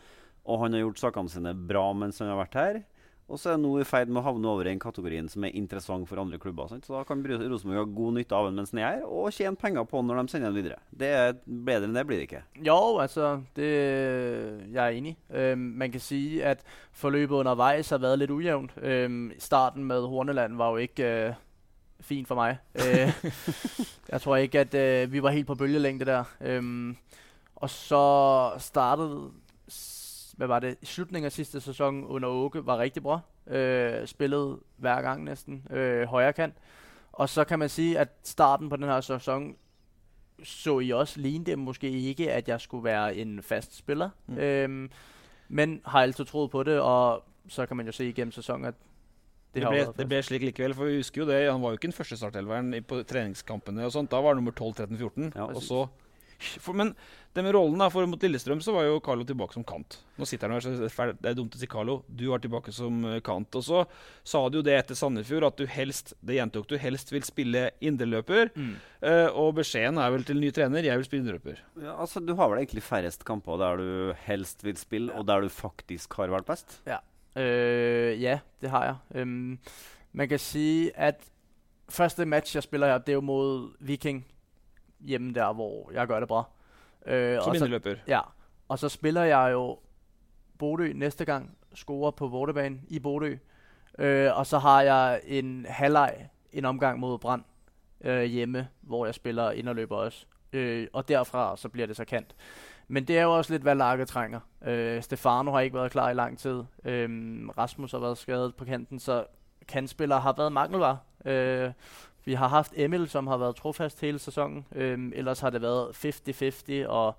og han har gjort sakene sine bra mens han har vært her. Og så er han nå i ferd med å havne over i en kategorien som er interessant for andre klubber. Sant? Så da kan Rosenborg ha god nytte av den mens den er her, og tjene penger på den når de sender den videre. Det er bedre enn det blir det ikke. Jo, altså, det, jeg er enig. Øhm, man kan sige, at forløbet undervejs har været lidt ujævnt. Øhm, starten med Horneland var jo ikke øh, fint for mig. øh, jeg tror ikke, at øh, vi var helt på bølgelængde der. Øhm, og så startede... Hvad var det? I slutningen af sidste sæson under Åke var rigtig bra. Øh, spillede hver gang næsten øh, højre kant. Og så kan man sige, at starten på den her sæson så I også lignede måske ikke, at jeg skulle være en fast spiller. Mm. Øhm, men har altid troet på det, og så kan man jo se igennem sæsonen, at det, det, ble, det ble slik likevel, for vi husker jo det. Han var jo ikke den første startelveren på treningskampene og sånt. Da var han nummer tolv, tretten, fjorten. Ja, og så... For, men det med rollen da, for mot Lillestrøm så var jo Carlo tilbake som kant. Nå sitter han her, så det er dumt å si Carlo. Du var tilbake som uh, kant. Og så sa du jo det etter Sandefjord, at du helst, det gjentok du, helst vil spille indreløper. Mm. Uh, og beskjeden er vel til ny trener, jeg vil spille indreløper. Ja, altså du har vel egentlig færrest kamper der du helst vil spille, og der du faktisk har vært best? Ja, øh, ja det har jeg. Um, man kan sige, at første match, jeg spiller her, det er jo mod Viking. Hjemme der, hvor jeg gør det bra. Øh, Som indløper. Ja, og så spiller jeg jo Bodø næste gang, scorer på Vortebanen i Bodø. Øh, og så har jeg en halvleg, en omgang mod Brand øh, hjemme, hvor jeg spiller inderløber også. Øh, og derfra så bliver det så kant. Men det er jo også lidt, hvad laget trænger. Øh, Stefano har ikke været klar i lang tid. Øh, Rasmus har været skadet på kanten, så kantspillere har været mangelvar. Øh, Vi har haft Emil, som har været trofast hele sæsonen. Øhm, ellers har det været halvtreds halvtreds, og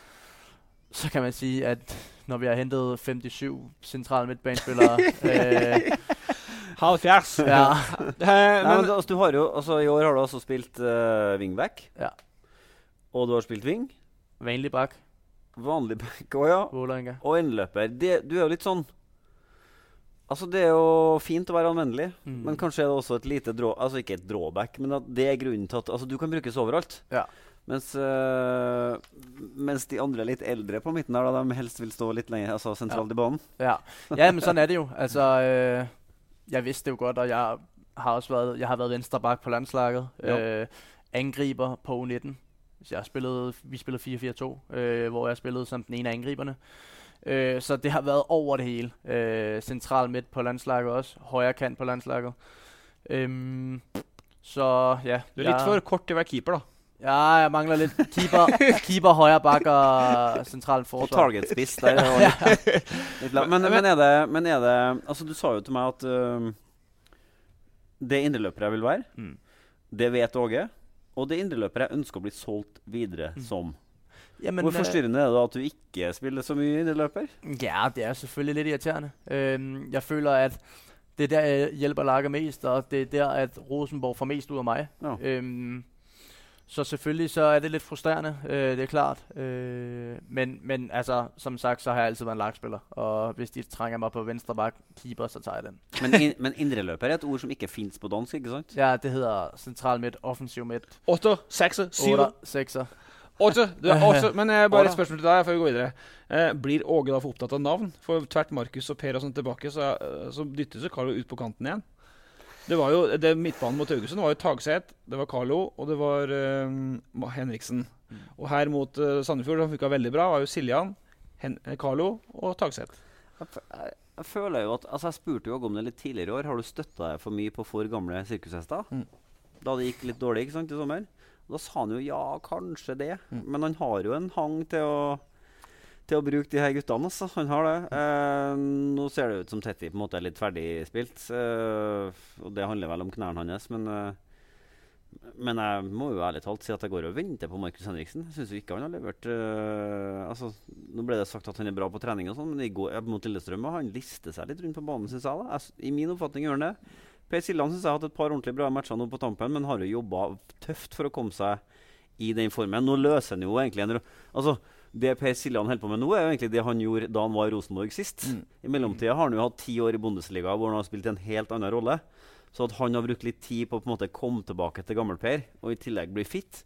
så kan man sige, at når vi har hentet femogtyve centrale midtbanespillere... øh, halvfjerds. Ja. Nei, men altså, du har jo, altså, i år har du også spilt uh, wingback. Ja. Og du har spilt wing. Vanlig bak. Vanlig back, å ja. Vålerenga. Og innløper. Det, du er jo litt sånn... Altså Det er jo fint å være anvendelig, mm. men kanskje er det også et lite drå... Altså ikke et drawback, men at det er grunnen til at altså, du kan brukes overalt. Ja. Mens, uh, mens de andre litt eldre på midten der, da, de helst vil stå litt lenger, altså sentralt ja. i banen. Ja. ja, men sånn er det jo. Altså, øh, jeg visste jo godt, og jeg har også været, jeg har været venstre bak på landslaget. Øh, angriber på U nitten. Jeg spillede, vi spillede fire fire to, øh, hvor jeg spillede som den ene af angriberne. Uh, så det har været over det hele. Uh, central midt på landslaget også. Højre kant på landslaget. Um, så ja. Du er litt for kort til å være keeper, da. Ja, jeg mangler litt keeper, keeper højre bak og sentralt forsvar. Og targetspiss der. litt, litt men, men, er det, men er det Altså, du sa jo til meg at uh, det indreløpere jeg vil være, mm. det vet Åge, og det indreløpere jeg ønsker å bli solgt videre mm. som. Jamen, hvor forstyrrende er det da at du ikke spiller så mye indreløper? Ja, det er selvfølgelig lidt irriterende. Øhm, jeg føler, at det er der, jeg hjælper Lager mest, og det er der, at Rosenborg får mest ud af mig. Ja. Øhm, så selvfølgelig så er det lidt frustrerende, øh, det er klart. Øh, men, men altså, som sagt, så har jeg altid været en lagspiller, og hvis de trænger mig på venstre bak keeper, så tager jeg den. Men, in, men indreløper er et ord som ikke findes på dansk, ikke sant? Ja, det hedder central midt, offensiv midt. Åtte, sekser, syv. Åtte, sekser. Åtte, du er åtte, men eh, bare et spørsmål til deg før vi går videre. Eh, blir Åge da for opptatt av navn? For tvert Markus og Per og sånt tilbake, så, så dyttes jo Carlo ut på kanten igjen. Det var jo, det midtbanen mot Haugesund var jo Tagseth, det var Carlo, og det var uh, Henriksen. Mm. Og her mot uh, Sandefjord, som funket veldig bra, var jo Siljan, Hen Carlo og Tagseth. Jeg, jeg, jeg føler jo at, altså jeg spurte jo om det litt tidligere i år, har du støttet deg for mye på for gamle sirkushester? Mm. Da det gikk litt dårlig, ikke sant, i sommer? Da sa han jo, ja, kanskje det. Mm. Men han har jo en hang til å, til å bruke de her guttene, altså. Han har det. Eh, nå ser det ut som Tetti på en måte er litt ferdig spilt. Eh, og det handler vel om knærne hans. Men, eh, men jeg må jo ærlig talt si at jeg går og venter på Markus Henriksen. Jeg synes jo ikke han har levert... Eh, altså, nå ble det sagt at han er bra på trening og sånn, men i går mot Lillestrøm, han lister seg litt rundt på banen, synes jeg da. Jeg, I min oppfatning gjør han det. Per Siljan synes jeg har hatt et par ordentlig bra matcher nå på tampen, men har jo jobbet tøft for å komme seg i den formen. Nå løser han jo egentlig en... Altså, det Per Siljan holder på med nå er jo egentlig det han gjorde da han var i Rosenborg sist. Mm. I mellomtiden har han jo hatt ti år i Bundesliga hvor han har spilt en helt annen rolle. Så at han har brukt litt tid på å på en måte komme tilbake til gammel Per, og i tillegg bli fit,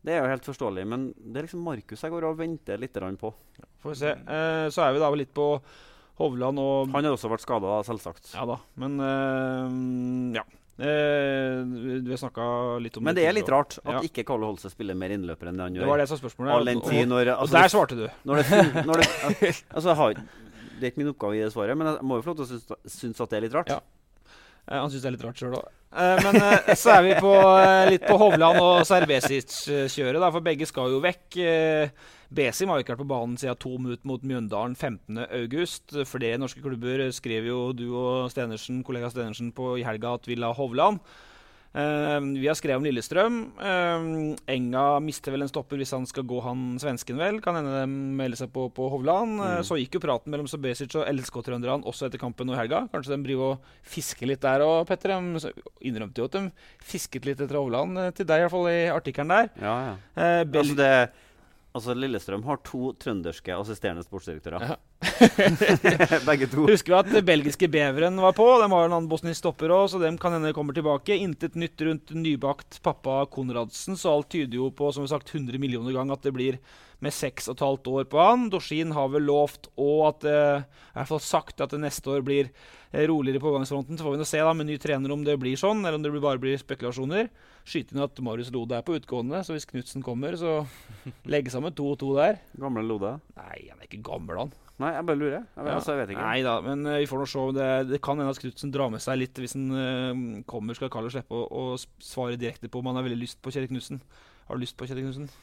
Det er jo helt forståelig, men det er liksom Markus jeg går og venter litt på. Får vi se. Eh, så er vi da litt på Hovland og... Han har også vært skadet, selvsagt. Ja da, men eh, ja. Eh, vi har snakket litt om men det er litt rart at ja. ikke Carlo Holse spiller mer innløper enn det han gjør. Det var det som var spørsmålet. All den tid når, og, altså, og der svarte du. Når det, når det, altså, har, det er ikke min oppgave i det svaret, men jeg må jo få lov til å synes, synes at det er litt rart. Ja. Eh, han synes det er litt rart selv også. Eh, men eh, så er vi på, eh, litt på Hovland og Serbesic-kjøret, for begge skal jo vekk. Eh, Besim har ikke vært på banen siden to minutter mot Mjøndalen femtende august. Flere norske klubber skrev jo du og Stenersen, kollega Stenersen på i helga at vi vil ha Hovland. Uh, vi har skrevet om Lillestrøm. Uh, Enga mister vel en stopper hvis han skal gå han svensken vel. Kan hende de melde seg på, på Hovland. Mm. Uh, så gikk jo praten mellom Sabesic og L S K-trønderne også etter kampen nå i helga. Kanskje de driver og fisker litt der og Petter. De innrømte jo at de fisket litt etter Hovland, uh, til deg i hvert fall i artikkelen der. Ja, ja. Uh, altså det Altså Lillestrøm har to trønderske assisterende sportsdirektører. Ja. Begge to. Husker vi at det belgiske Beveren var på. De har en annen bosnisk stopper også, så de kan hende komme tilbake. Intet nytt rundt nybakt pappa Konradsen, så alt tyder jo på, som vi har sagt hundre millioner gang, at det blir med seks og et halvt år på han. Dorsin har vel lovt, og at det er i hvert fall sagt at det neste år blir roligere på overgangsfronten. Så får vi nå se da med ny trener om det blir sånn, eller om det bare blir spekulasjoner. Skyter inn at Marius Lode er på utgående, så hvis Knudsen kommer, så legge sammen to og to der. Gamle Lode? Nei, han er ikke gammel, han. Nei, jeg bare lurer. Jeg vet, ja. altså, jeg vet ikke. Nei da, men uh, vi får nå se. Det, det kan hende at Knudsen drar med seg litt hvis han uh, kommer. Skal Carlo slippe å, å svare direkte på om han har veldig lyst på Kjetil Knudsen. Har du lyst på Kjetil Knudsen?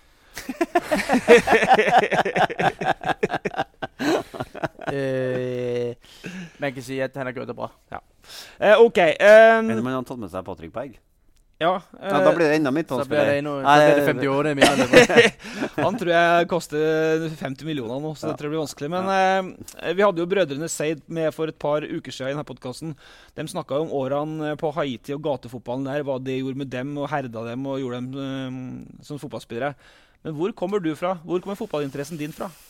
uh, man kan si at han har gjort det bra. Ja. Uh, ok. Um, Men man har tatt med seg Patrick Berg. Ja, uh, ja, da blir det enda mitt på så blir det, enda, så blir det femtiåtte. Han tror jeg koster femti millioner nå, så ja. Det tror jeg blir vanskelig. Men uh, vi hadde jo brødrene Seid med for et par uker siden i denne podcasten. De snakket om årene på Haiti og gatefotballen der, hva det gjorde med dem og herda dem og gjorde dem uh, som fotballspillere. Men hvor kommer du fra? Hvor kommer fotballinteressen din fra?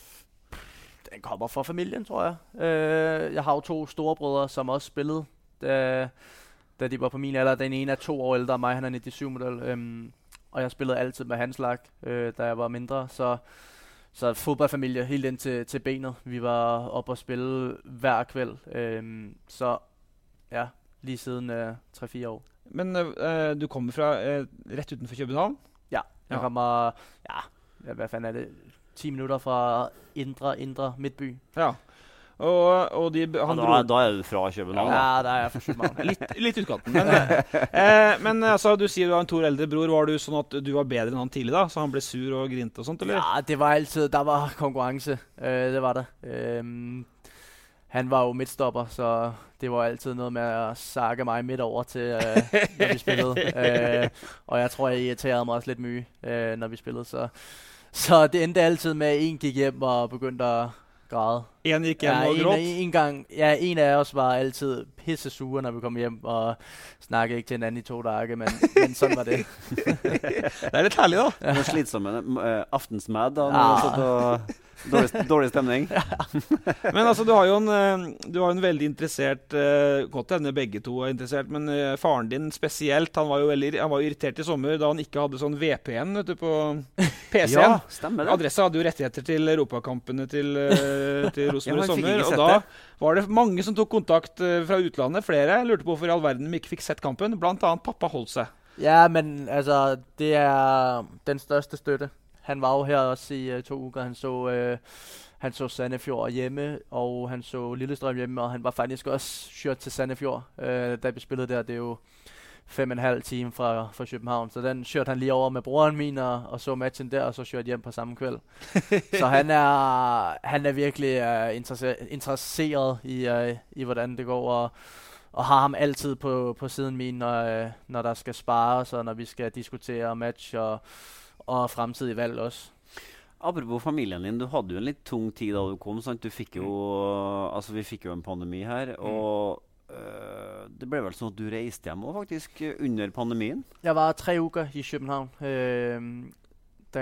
Den kommer fra familien, tror jeg. Uh, jeg har jo to storebrødre, som også spillede. Det da de var på min alder. Den ene er to år ældre enn meg, han er nittisju-model. Um, og jeg spillede alltid med hans lag, øh, da jeg var mindre. Så, så fodboldfamilie helt ind til, til benet. Vi var oppe og spille hver kveld. Um, så ja, lige siden øh, tre-fire år. Men øh, du kommer fra øh, rett utenfor København? Ja, jeg ja. kommer, ja, hvad fanden er det? ti minutter fra indre, indre midtby. Ja. Og, og de, han ja, da, da er du fra København. Ja, da er jeg fra København. litt, litt utkanten. Men, eh, men altså, du sier du har en to år eldre bror. Var du sånn at du var bedre enn han tidlig da? Så han ble sur og grint og sånt, eller? Ja, det var altid, der var konkurrence. Uh, det var det. Um, han var jo midtstopper, så det var altid noget med at sakke mig midt over til, uh, når vi spillede. Uh, og jeg tror, jeg irriterede mig også lidt mye, uh, når vi spillede. Så, så det endte altid med, at en gik hjem og begyndte at græde. En gik hjem ja, og gråt? En, en, gang, ja, en af os var altid pisse sure, når vi kom hjem, og snakkede ikke til hinanden i to dage, men, men sådan var det. Det er litt herlig da. Det var slitsomme uh, aftensmad da, når ja. Satt og dårlig, dårlig stemning. Men altså, du har jo en, du har en veldig interessert, uh, godt henne begge to er interessert, men uh, faren din spesielt, han var jo veldig, han var jo irritert i sommer da han ikke hadde sånn V P N ute på P C-en. Ja, stemmer det. Adressa hadde jo rettigheter til europakampene til, uh, til Rosenborg i sommer, og da var det mange som tok kontakt uh, fra utlandet. Flere lurte på hvorfor i all verden de ikke fikk sett kampen, blant annet pappa Holse. Ja, men altså, det er den største støtte. Han var jo her også i uh, to uger. Han så, uh, han så Sandefjord hjemme, og han så Lillestrøm hjemme, og han var faktisk også kjørt til Sandefjord, uh, da vi spillede der. Det er jo fem og en halv time fra, fra København, så den kørte han lige over med broren min, og, og så matchen der, og så kørte hjem på samme kveld. Så han er, han er virkelig uh, interesse- interesseret i, uh, i, hvordan det går, og og har ham altid på, på siden min, når, når der skal spares, og når vi skal diskutere match og, og fremtidig valg også. Apropos familien din, du hadde jo en litt tung tid da du kom, sant? Du fikk jo, mm. altså vi fikk jo en pandemi her, mm. og øh, det ble vel sånn at du reiste hjem også, faktisk under pandemien? Jeg var tre uker i København, øh, da...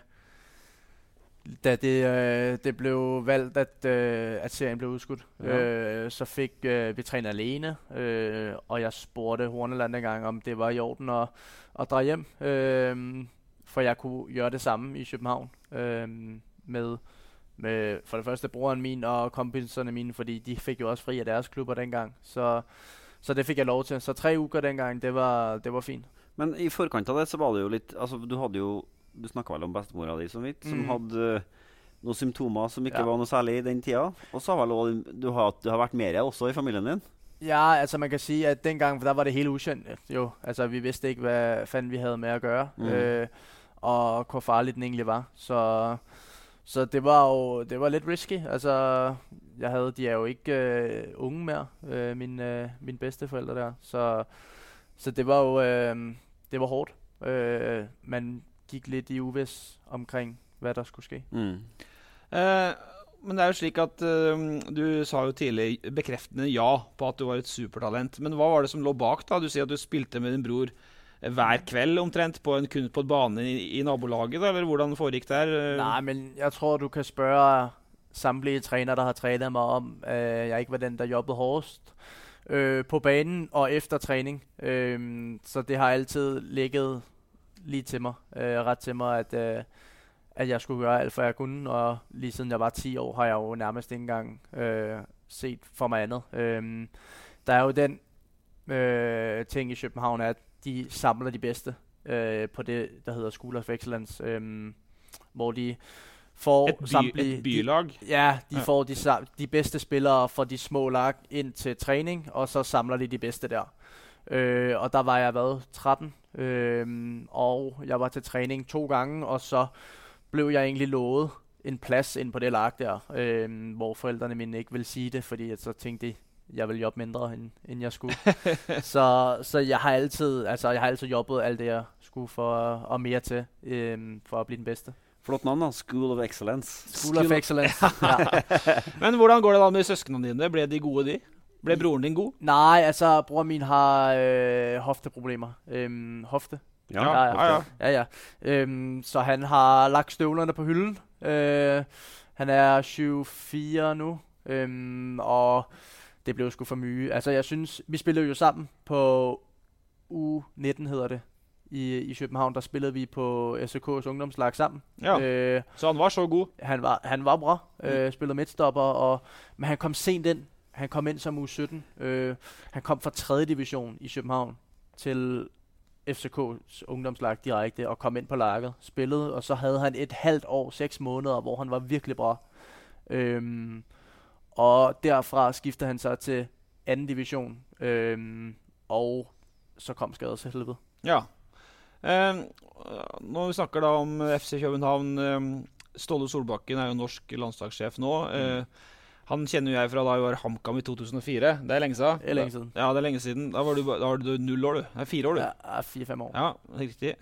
Da det, øh, det blev valgt, at, øh, at serien blev udskudt, ja. øh, så fik øh, vi træne alene, øh, og jeg spurgte Horneland dengang, om det var i orden at, at dreje hjem. Øh, for jeg kunne gøre det samme i København øh, med, med for det første broren min og kompiserne mine, fordi de fik jo også fri af deres klubber dengang. Så, så det fik jeg lov til. Så tre uger dengang, det var, det var fint. Men i forkant av det så var det jo litt, altså du hadde jo, du snakket vel om bestemora di som vidt, som Mm. hadde uh, noen symptomer som ikke Ja. var noe særlig i den tida. Og så har vel også, du har, du har vært mer også i familien din. Ja, altså man kan sige, at dengang, der var det hele ukendt. Jo, altså vi vidste ikke, hvad fanden vi havde med at gøre, Mm. øh, og hvor farligt den egentlig var. Så, så det var jo det var lidt risky. Altså, jeg havde, de er jo ikke øh, unge mere, øh, mine, øh, mine bedsteforældre der. Så, så det var jo øh, det var hårdt. Øh, man gik lidt i uvis omkring, hvad der skulle ske. Mm. Eh, men det er jo slik at eh, du sa jo tidlig bekreftende ja på at du var et supertalent. Men hva var det som lå bak da? Du sier at du spilte med din bror eh, hver kveld omtrent på en, kun på en bane i, i nabolaget, da? Eller hvordan foregikk det her? Nej, men jeg tror, du kan spørge samtlige trænere, der har trænet mig om, øh, jeg ikke var den, der jobbede hårdest øh, på banen og efter træning. Øh, så det har altid ligget lige til mig, øh, ret til mig, at, øh, at jeg skulle gøre alt, for jeg kunne. Og lige siden jeg var ti år, har jeg jo nærmest ikke engang øh, set for mig andet. Øh, der er jo den øh, ting i København, at de samler de bedste øh, på det, der hedder School of Excellence, øh, hvor de får et, by, samtlige, et bylag? De, ja, de Ja. får de, sa- de bedste spillere fra de små lag ind til træning, og så samler de de bedste der. Øh, og der var jeg været tretten, øh, og jeg var til træning to gange, og så blev jeg egentlig lovet en plads ind på det lag der, øh, hvor forældrene mine ikke ville sige det, fordi at så tænkte de, jeg vil jobbe mindre, end, end jeg skulle. så, så jeg har altid, altså jeg har altid jobbet alt det, jeg skulle for, og mere til, øh, for at blive den bedste. Flott navn da, School of Excellence. School of Excellence. Ja. Men hvordan går det da med søsknene dine? Ble de gode, de? Ble broren din god? Nej, altså bror min har øh, hofteproblemer. Øhm, hofte. Ja, ja, ja. ja, ja. Øhm, så han har lagt støvlerne på hylden. Øh, han er tyve-fire nu, øhm, og det blev sgu for mye. Altså jeg synes, vi spillede jo sammen på U nitten hedder det. I, i København, der spillede vi på S K K's ungdomslag sammen. Ja, øh, så han var så god? Han var, han var bra, øh, spillede midtstopper, og, men han kom sent ind. Han kom ind som U sytten. Øh, han kom fra tredje division i København til F C K's ungdomslag direkte og kom ind på laget, spillede, og så havde han et halvt år, seks måneder, hvor han var virkelig bra. Øhm, og derfra skiftede han sig til anden division, øhm, og så kom skadeshelvede. Ja. Eh, når vi snakker da om F C København, eh, Ståle Solbakken er jo norsk landslagssjef nå. Eh, han kjenner jo jeg fra da jeg var HamKam i to tusen og fire. Det er lenge siden. Det er lenge siden. Ja, det er lenge siden. Da var du, da var du null år, du. Det er fire år, du. Ja, fire-fem år. Ja, riktig.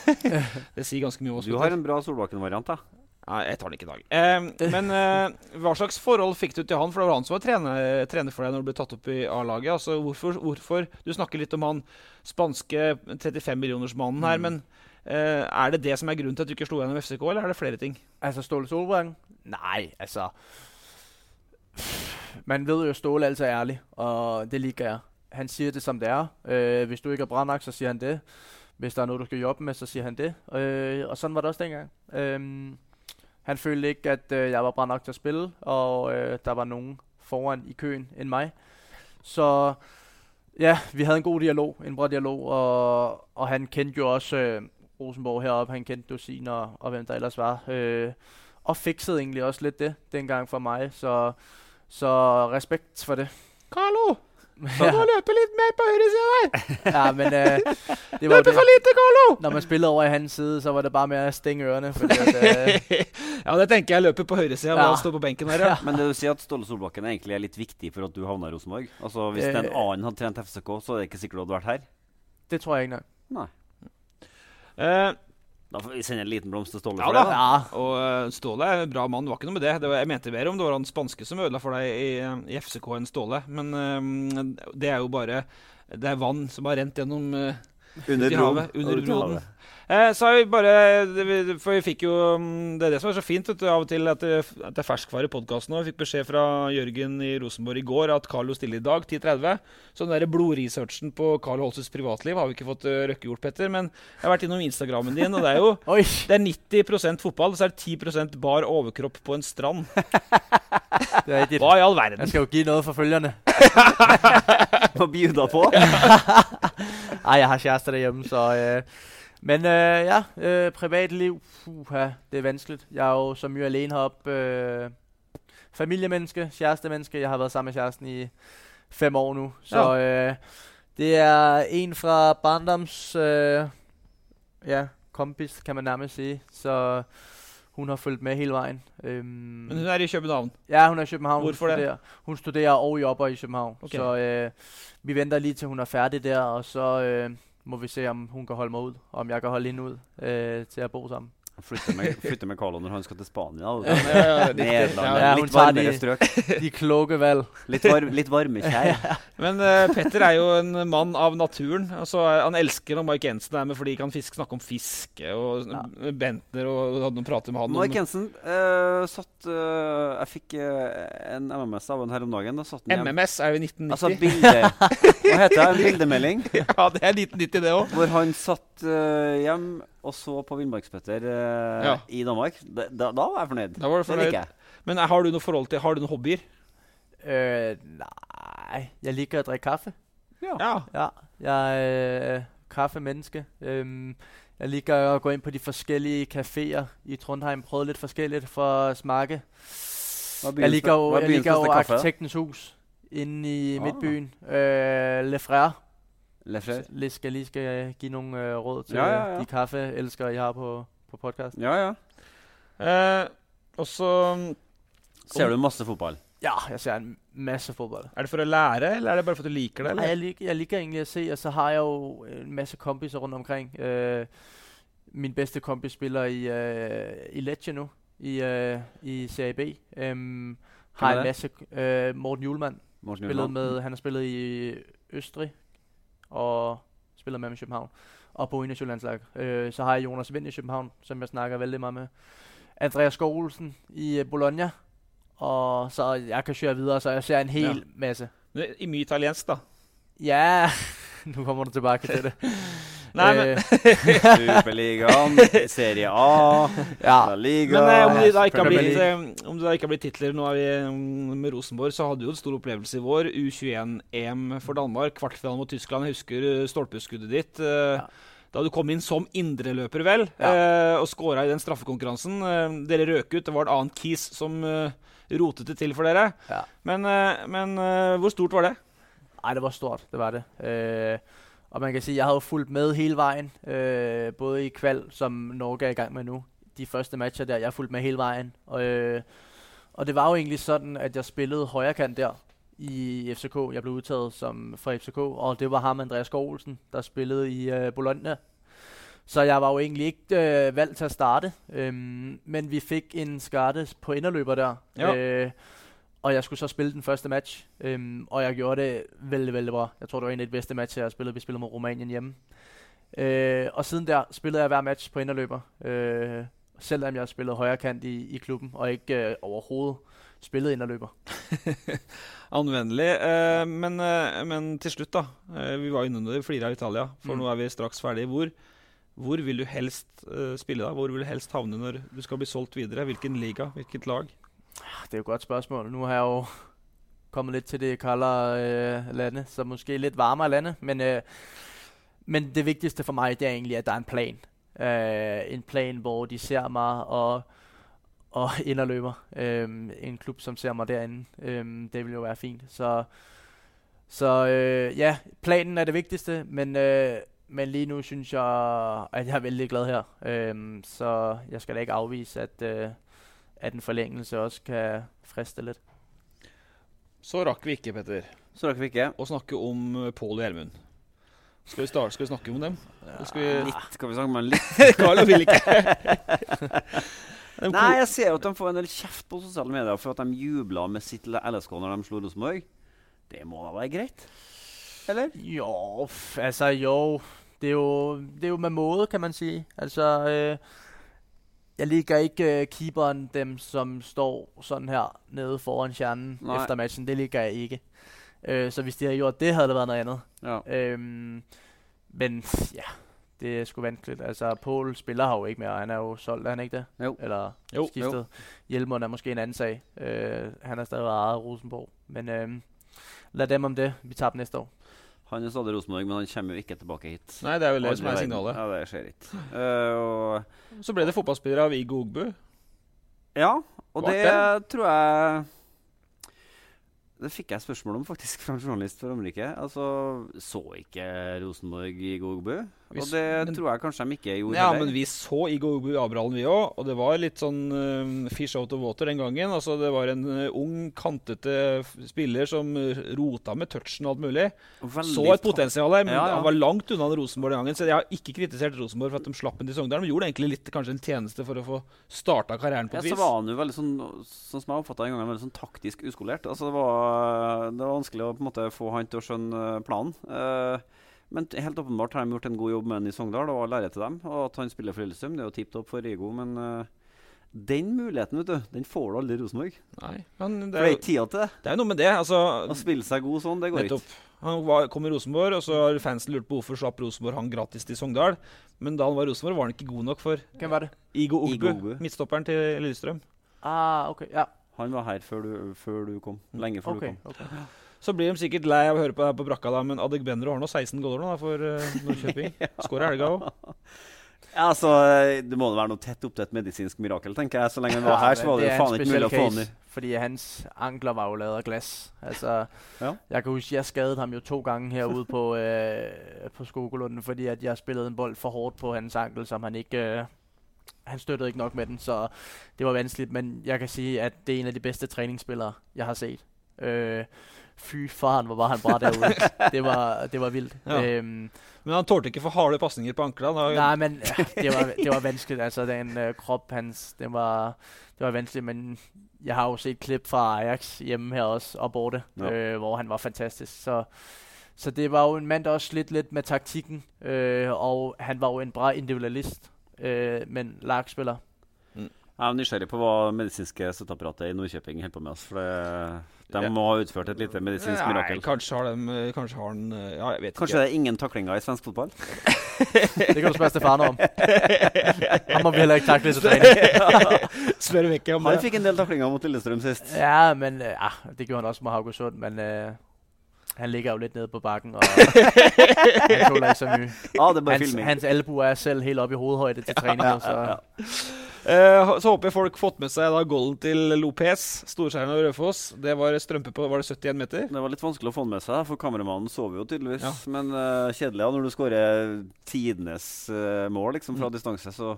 Det sier ganske mye om oss. Du har en bra Solbakken-variant da. Nei, jeg tar den ikke i dag. Eh, men eh, hva slags forhold fikk du til han? For det var han som var trener, trener for deg når du ble tatt opp i A-laget. Altså, hvorfor, hvorfor? Du snakker litt om han spanske trettifem millionersmannen her, Mm. men eh, er det det som er grunnen til at du ikke slo gjennom F C K, eller er det flere ting? Altså Ståle Solbakken? Nej, altså... Man ved jo, at Ståle altid er ærlig, og det liker jeg. Han siger det, som det er. Øh, hvis du ikke er bra nok, så siger han det. Hvis der er noget, du skal jobbe med, så siger han det. Øh, og sådan var det også dengang. Øh, han følte ikke, at øh, jeg var bra nok til at spille, og øh, der var nogen foran i køen end mig. Så ja, vi havde en god dialog, en bra dialog, og, og han kendte jo også øh, Rosenborg heroppe. Han kendte Dusin og, og hvem der ellers var. Øh, og fiksede egentlig også lidt det dengang for mig, så, så respekt for det. Carlo! Så du løpe litt mer på høyre siden der! Ja, men øh, det var Løpe det. for lite, Carlo! Når man spillede over i hans side, så var det bare med at stænge ørerne. Fordi at, øh, ja, det tenker jeg løper på høyre siden, Ja. og står på benken her, ja. Men det du sier at Ståle Solbakken egentlig er litt viktig for at du havner i Rosenborg. Altså hvis Eh. en annen hadde trent F C K, så er det ikke sikkert du hadde vært her. det tror jeg ikke nok. Nei. Eh, Da får vi sende en liten blomst til Ståle Ja for da. det da. Ja, Og uh, Ståle er en bra mann, det var ikke noe med det. det var, jeg mente mer om det var han spanske som ødela for deg i, i F C K enn Ståle. Men uh, det er jo bare Det er vann som har rent gjennom uh, Under Ute i broen. havet, under Ute i broen. havet. Eh, så har vi bare det vi- For vi fikk jo mm, Det er det som er så fint vet du, av og til at det, at det er ferskvare i podkasten nå. Vi fikk beskjed fra Jørgen i Rosenborg i går at Carlo stiller i dag ti tretti. Så den der blodresearchen på Carlo Holses privatliv har vi ikke fått uh, røkkegjort, Petter. Men jeg har vært innom Instagrammen din, og det er jo Oi! det er nitti prosent fotball, så er det ti prosent bar overkropp på en strand. Det er rigtigt. Hva i all verden? Jeg skal jo give noget for følgerne. Må bjuda på. Ej, jeg har kærester derhjemme, så... Øh, men øh, ja, øh, privatliv, puha, det er vanskeligt. Jeg er jo så mye alene heroppe. Øh, familiemenneske, kærestemenneske. Jeg har været sammen med kæresten i fem år nu. Så øh, det er en fra barndoms... Øh, ja, kompis, kan man nærmest sige. Så hun har fulgt med hele vejen. Øhm, Men hun er i København. Ja, hun er i København. Hvorfor hun det? studerer, hun studerer og jobber i København. Okay. Så øh, vi venter lige til hun er færdig der, og så øh, må vi se, om hun kan holde mig ud, og om jeg kan holde hende ud øh, til at bo sammen. Flytte med, flytte med Carlo når han skal til Spania. Ja, ja, riktig. Nederland, Ja, hun litt tar varmere de- strøk. De kloge valg. Litt, var, litt varme kjær. Men uh, Petter er jo en mann av naturen. Altså, er- han elsker når Mike Jensen er med fordi han kan fisk, snakke om fiske. Og Ja. Bentner og hadde noen prater med han. om- Mike Jensen uh, satt uh, Jeg fikk uh, en M M S av han her om dagen. Da satt han M hjem. M S er jo i nitten Altså nitti. bilde Hva heter det? En bildemelding? Ja, det er nitten nitti det òg. Hvor han satt uh, hjem og så på Villmarkspetter uh, Ja. i Danmark. Da, da, da var jeg fornøyd. Da var du Det fornøyd. liker jeg. Men har du noe forhold til Har du noen hobbyer? Øh, nej, jeg liker at drikke kaffe. Ja. Ja, jeg er øh, kaffemenneske. Øhm, jeg liker at gå ind på de forskellige caféer i Trondheim. Prøve lidt forskelligt for at smage. Hva er Jeg byens liker jo, hva er jeg byens liker jo beste kaffe, da? Arkitektens Hus inde i Ah. Midtbyen. Øh, Le Frère. Lefrer. Lige skal lige skal jeg give nogle øh, råd til Ja, ja, ja. de kaffeelskere, I har på, på podcast. Ja, ja. Eh, og så Ser du masse fotball? Ja, jeg ser en masse fodbold. Er det for å lære, eller er det bare for at du liker det? Nej, Eller? jeg, lig, jeg liker egentlig at se, og så har jeg jo en masse kompiser rundt omkring. Øh, min bedste kompis spiller i, øh, i Lecce nu, i, øh, i Serie B. Øhm, har er en det? masse... Øh, Morten Julemand Morten spillet Julemand. med, han har spillet i Østrig, og spiller med i København, og på internationallandslag. Øh, så har jeg Jonas Vind i København, som jeg snakker veldig meget med. Andreas Skålsen i øh, Bologna, og så jeg kan køre videre, så jeg ser en hel Ja. masse. I mye italiensk, da. Ja, nu kommer du tilbake til det. Nei, men, Øh, Superligaen, Serie A, ja. La Liga. men eh, om, det da ikke har Premier blitt, League. eh, om det da ikke har blitt titler Nå er vi mm, med Rosenborg, så hadde du jo en stor opplevelse i vår. U tjueen-E M for Danmark, kvartfinalen mot Tyskland. Jeg husker eh, stolpeskuddet ditt. eh, Da du kom inn som indreløper, vel, eh, og skåra i den straffekonkurransen. Eh, dere røk ut. Det var et annet Kis som eh, rotet det til for dere. Ja. Men, eh, men eh, hvor stort var det? Ej, det var stort, det var det. Øh, og man kan sige, jeg har jo fulgt med hele vejen, øh, både i kval, som Norge er i gang med nu. De første matcher der, jeg har fulgt med hele vejen. Og, øh, og det var jo egentlig sådan, at jeg spillede højrekant der i F C K. Jeg blev udtaget som fra F C K, og det var ham, Andreas Skålsen, der spillede i øh, Bologna. Så jeg var jo egentlig ikke øh, valgt til at starte, øhm, men vi fik en skarte på inderløber der. Ja. Øh, og jeg skulle så spille den første match, øhm, og jeg gjorde det vældig, vældig bra. Jeg tror, det var en af de bedste matcher, jeg spillede. Vi spillede mod Rumænien hjemme. Øh, og siden der spillede jeg hver match på inderløber, øh, selvom jeg spillede højre kant i, i klubben, og ikke øh, overhovedet spillede inderløber. Anvendelig. Eh, men, eh, men til slutt, da. Eh, vi var innom det, vi flirer av Italia, for Mm. nå er vi straks ferdig. Hvor, hvor vil du helst eh, spille da? Hvor vil du helst havne når du skal bli solgt videre? Hvilken liga? Hvilket lag? Det er jo et godt spørgsmål. Nu har jeg jo kommet lidt til det kaldere øh, lande, så måske lidt varmere lande, men, øh, men det vigtigste for mig, det er egentlig, at der er en plan. Øh, en plan, hvor de ser mig og, og inderløber. Øh, en klub, som ser mig derinde. Øh, det vil jo være fint. Så, så øh, ja, planen er det vigtigste, men, øh, men lige nu synes jeg, at jeg er vældig glad her. Øh, så jeg skal da ikke afvise, at... Øh, at en forlængelse også kan friste litt. Så rakk vi ikke, Petter, Så dere fikk jeg. å snakke om eh, Pål og Gjermund. Skal vi starte? Skal vi snakke om dem? Eller skal vi... Litt, skal vi snakke med en litt? Carlo vil ikke. De Nei, jeg ser jo at de får en del kjeft på sosiale medier for at de jubla med sitt L S K når de slo Rosenborg. Det må da være greit? Eller? Jo, f- altså jo, det er jo, det er jo med måde, kan man sige. Altså, øh, jeg ligger ikke øh, keeperen dem, som står sådan her nede foran stjernen Nej. efter matchen. Det ligger jeg ikke. Øh, så hvis de havde gjort det, havde det været noget andet. Ja. Øhm, men ja, det er sgu vanskeligt. Altså, Poul spiller har jo ikke mere, han er jo solgt, er han ikke det? Jo. Eller Jo, skiftet. jo. Hjelmund er måske en anden sag. Øh, han er stadig ejet af Rosenborg. Men øh, lad dem om det. Vi tager dem næste år. Han er stadig Rosenborg, men han kommer jo ikke tilbake hit. Nei, det er vel det som er Aldri signalet. verden. Ja, det skjer ikke. Uh, og, Så ble det fotballspillere av Igo Ogbu. ja, og Hva det er tror jeg Det fikk jeg spørsmål om faktisk fra en journalist fra Amerika. Altså, så ikke Rosenborg i Gogbu? Vi Og s- det men- tror jeg kanskje de ikke gjorde Ja, heller. men vi så Igo Ogbu i Abraham, vi òg. Og det var litt sånn uh, fish out of water den gangen. Altså, det var en uh, ung, kantete f- spiller som uh, rota med touchen og alt mulig. Veldig Så et ta- potensial der, men Ja, ja. han var langt unna Rosenborg den gangen. Så jeg har ikke kritisert Rosenborg for at de slapp den til Sogndal. De gjorde egentlig litt kanskje en tjeneste for å få starta karrieren på Ja, et så vis. var han jo veldig sånn, sånn som jeg oppfattet en gang, veldig sånn taktisk uskolert. Altså, det var, det var vanskelig å på en måte få han til å skjønne planen. Eh, men t- helt åpenbart har de gjort en god jobb med han i Sogndal, og lære til dem. Og at han spiller for Lillestrøm, det er jo tipp topp for Rigo, men eh, den muligheten, vet du, den får du aldri i Rosenborg. Nei, men For det det er, er jo, ikke tida til det. det er jo noe med det. Altså, Å spille seg god sånn, det går nettopp. ikke. Han var, kom i Rosenborg, og så har fansen lurt på hvorfor slapp Rosenborg han gratis til Sogndal. Men da han var i Rosenborg, var han ikke god nok for Hvem var det? Igo Ogbu, Igo Ogbu. midtstopperen til Lillestrøm. Ah, okay, ja. Han var her før du, før du kom. Lenge før Okay, du kom. okay. Så blir de sikkert lei av å høre på det her på brakka, da, men Adegbenro har nå seksten goller nå da, for uh, Nordkjøping. Skårer helga òg. Ja, altså, det må være noe tett opp til et medisinsk mirakel, tenker jeg. Så lenge han var her, så var det jo er en faen ikke mulig å speciel få han i. case, fordi hans ankler var jo lavet af glas. Altså, Ja. jeg kan huske, jeg skadede ham jo to gange herude på, øh, på Skogolunden, fordi at jeg spillede en bold for hårdt på hans ankel, som han ikke... Øh, han støttede ikke nok med den, så det var vanskeligt. Men jeg kan sige, at det er en af de bedste træningsspillere, jeg har set. Øh, fy faen, hvor var han bra derude. det, var, det var vildt. Ja. Øhm, Men han tålte ikke for harde pasninger på anklene. Nej, men ja, det var det var vanskeligt. Altså den øh, krop hans, det var det var vanskeligt, men jeg har jo set klip fra Ajax hjemme her også og borte, Ja. øh, hvor han var fantastisk. Så så det var jo en mand der også slidt lidt med taktikken, øh, og han var jo en bra individualist, øh, men lagspiller. Jeg er nysgjerrig på hva medisinske støtteapparatet i Nordkjøping holder på med oss. For det, de Ja. må ha utført et lite medisinsk Nei, mirakel. kanskje har de Kanskje har han eh, Ja, jeg vet Kanskje det er ingen taklinger i svensk fotball? Det kan du spørge Stefano om. Han må vi heller ikke takle til træning. ikke. Spør Vekke om Han det. fikk en del taklinger mot Lillestrøm sist. Ja, men øh, ja, det gjorde han også med Haugesund, men øh, han ligger jo lidt nede på bakken, og han tåler ikke så mye. Ja, det er bare Hans, filming. hans albu er selv helt oppe i hovedhøjde til træninger, så Eh, så håper jeg folk fått med seg da goalen til Lopez, storskjæreren av Rødfoss. Det var strømpe på var det syttien meter. Det var litt vanskelig å få den med seg, for kameramannen sover jo tydeligvis. Ja. Men eh, kjedelig ja, når du skårer tidenes eh, mål liksom, fra Mm. distanse, så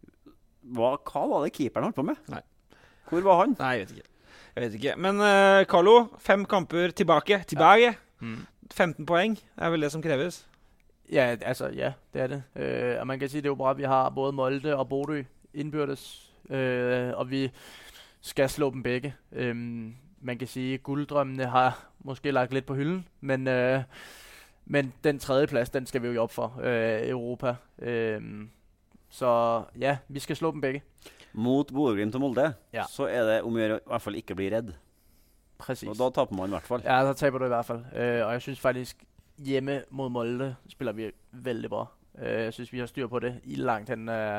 hva, hva var det keeperen holdt på med? Nei. Hvor var han? Nei, jeg vet ikke. Jeg vet ikke. Men eh, Carlo, fem kamper tilbake. Tilbake. mm. femten poeng er vel det som kreves. ja, altså ja, det er det. Øh, og man kan sige, det er jo bra, at vi har både Molde og Bodø indbyrdes, øh, og vi skal slå dem begge. Øhm, man kan sige, at gulddrømmene har måske lagt lidt på hylden, men, øh, men den tredje plads, den skal vi jo op for, øh, Europa. Øhm, så ja, vi skal slå dem begge. Mot Bodø-Glimt og Molde, Ja. så er det om å gjøre i hvert fall ikke bli redd. Præcis. Og da taper man i hvert fall. Ja, så taber du i hvert fald. Øh, og jeg synes faktisk, hjemme mod Molde spiller vi vældig bra. Øh, jeg synes, vi har styr på det i langt hen øh,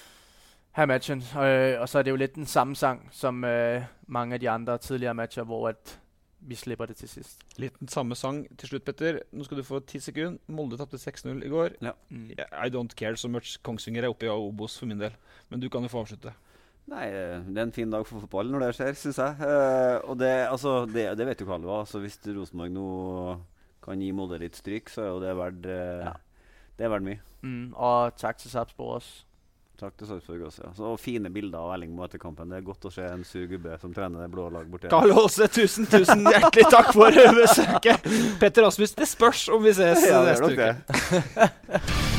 her matchen. Øh, og så er det jo lidt den samme sang, som øh, mange af de andre tidligere matcher, hvor at vi slipper det til sidst. Liten samme sang til slutt, Petter. Nå skal du få ti sekunder. Molde tapte seks null i går. Mm. I don't care so much. Kongsvinger er oppe i Obos for min del. Men du kan jo få avslutte. Nei, eh, det er en fin dag for fotball når det skjer, synes jeg. Eh, og det, altså, det, det vet jo Karl hva. Altså, hvis Rosenborg nå kan gi Molde litt stryk, så er jo det verdt, eh, Ja. det er verdt mye. Mm. Og tak til Sarpsborg også. Takk til Sarpsborg også, ja. Så fine bilder av Erling Moe etter kampen. Det er godt å se en sur gubbe som trener det blå lag borti. Karl Aase, tusen, tusen hjertelig takk for besøket. Petter Rasmus, det spørs om vi ses Ja, det neste gjør nok uke. det.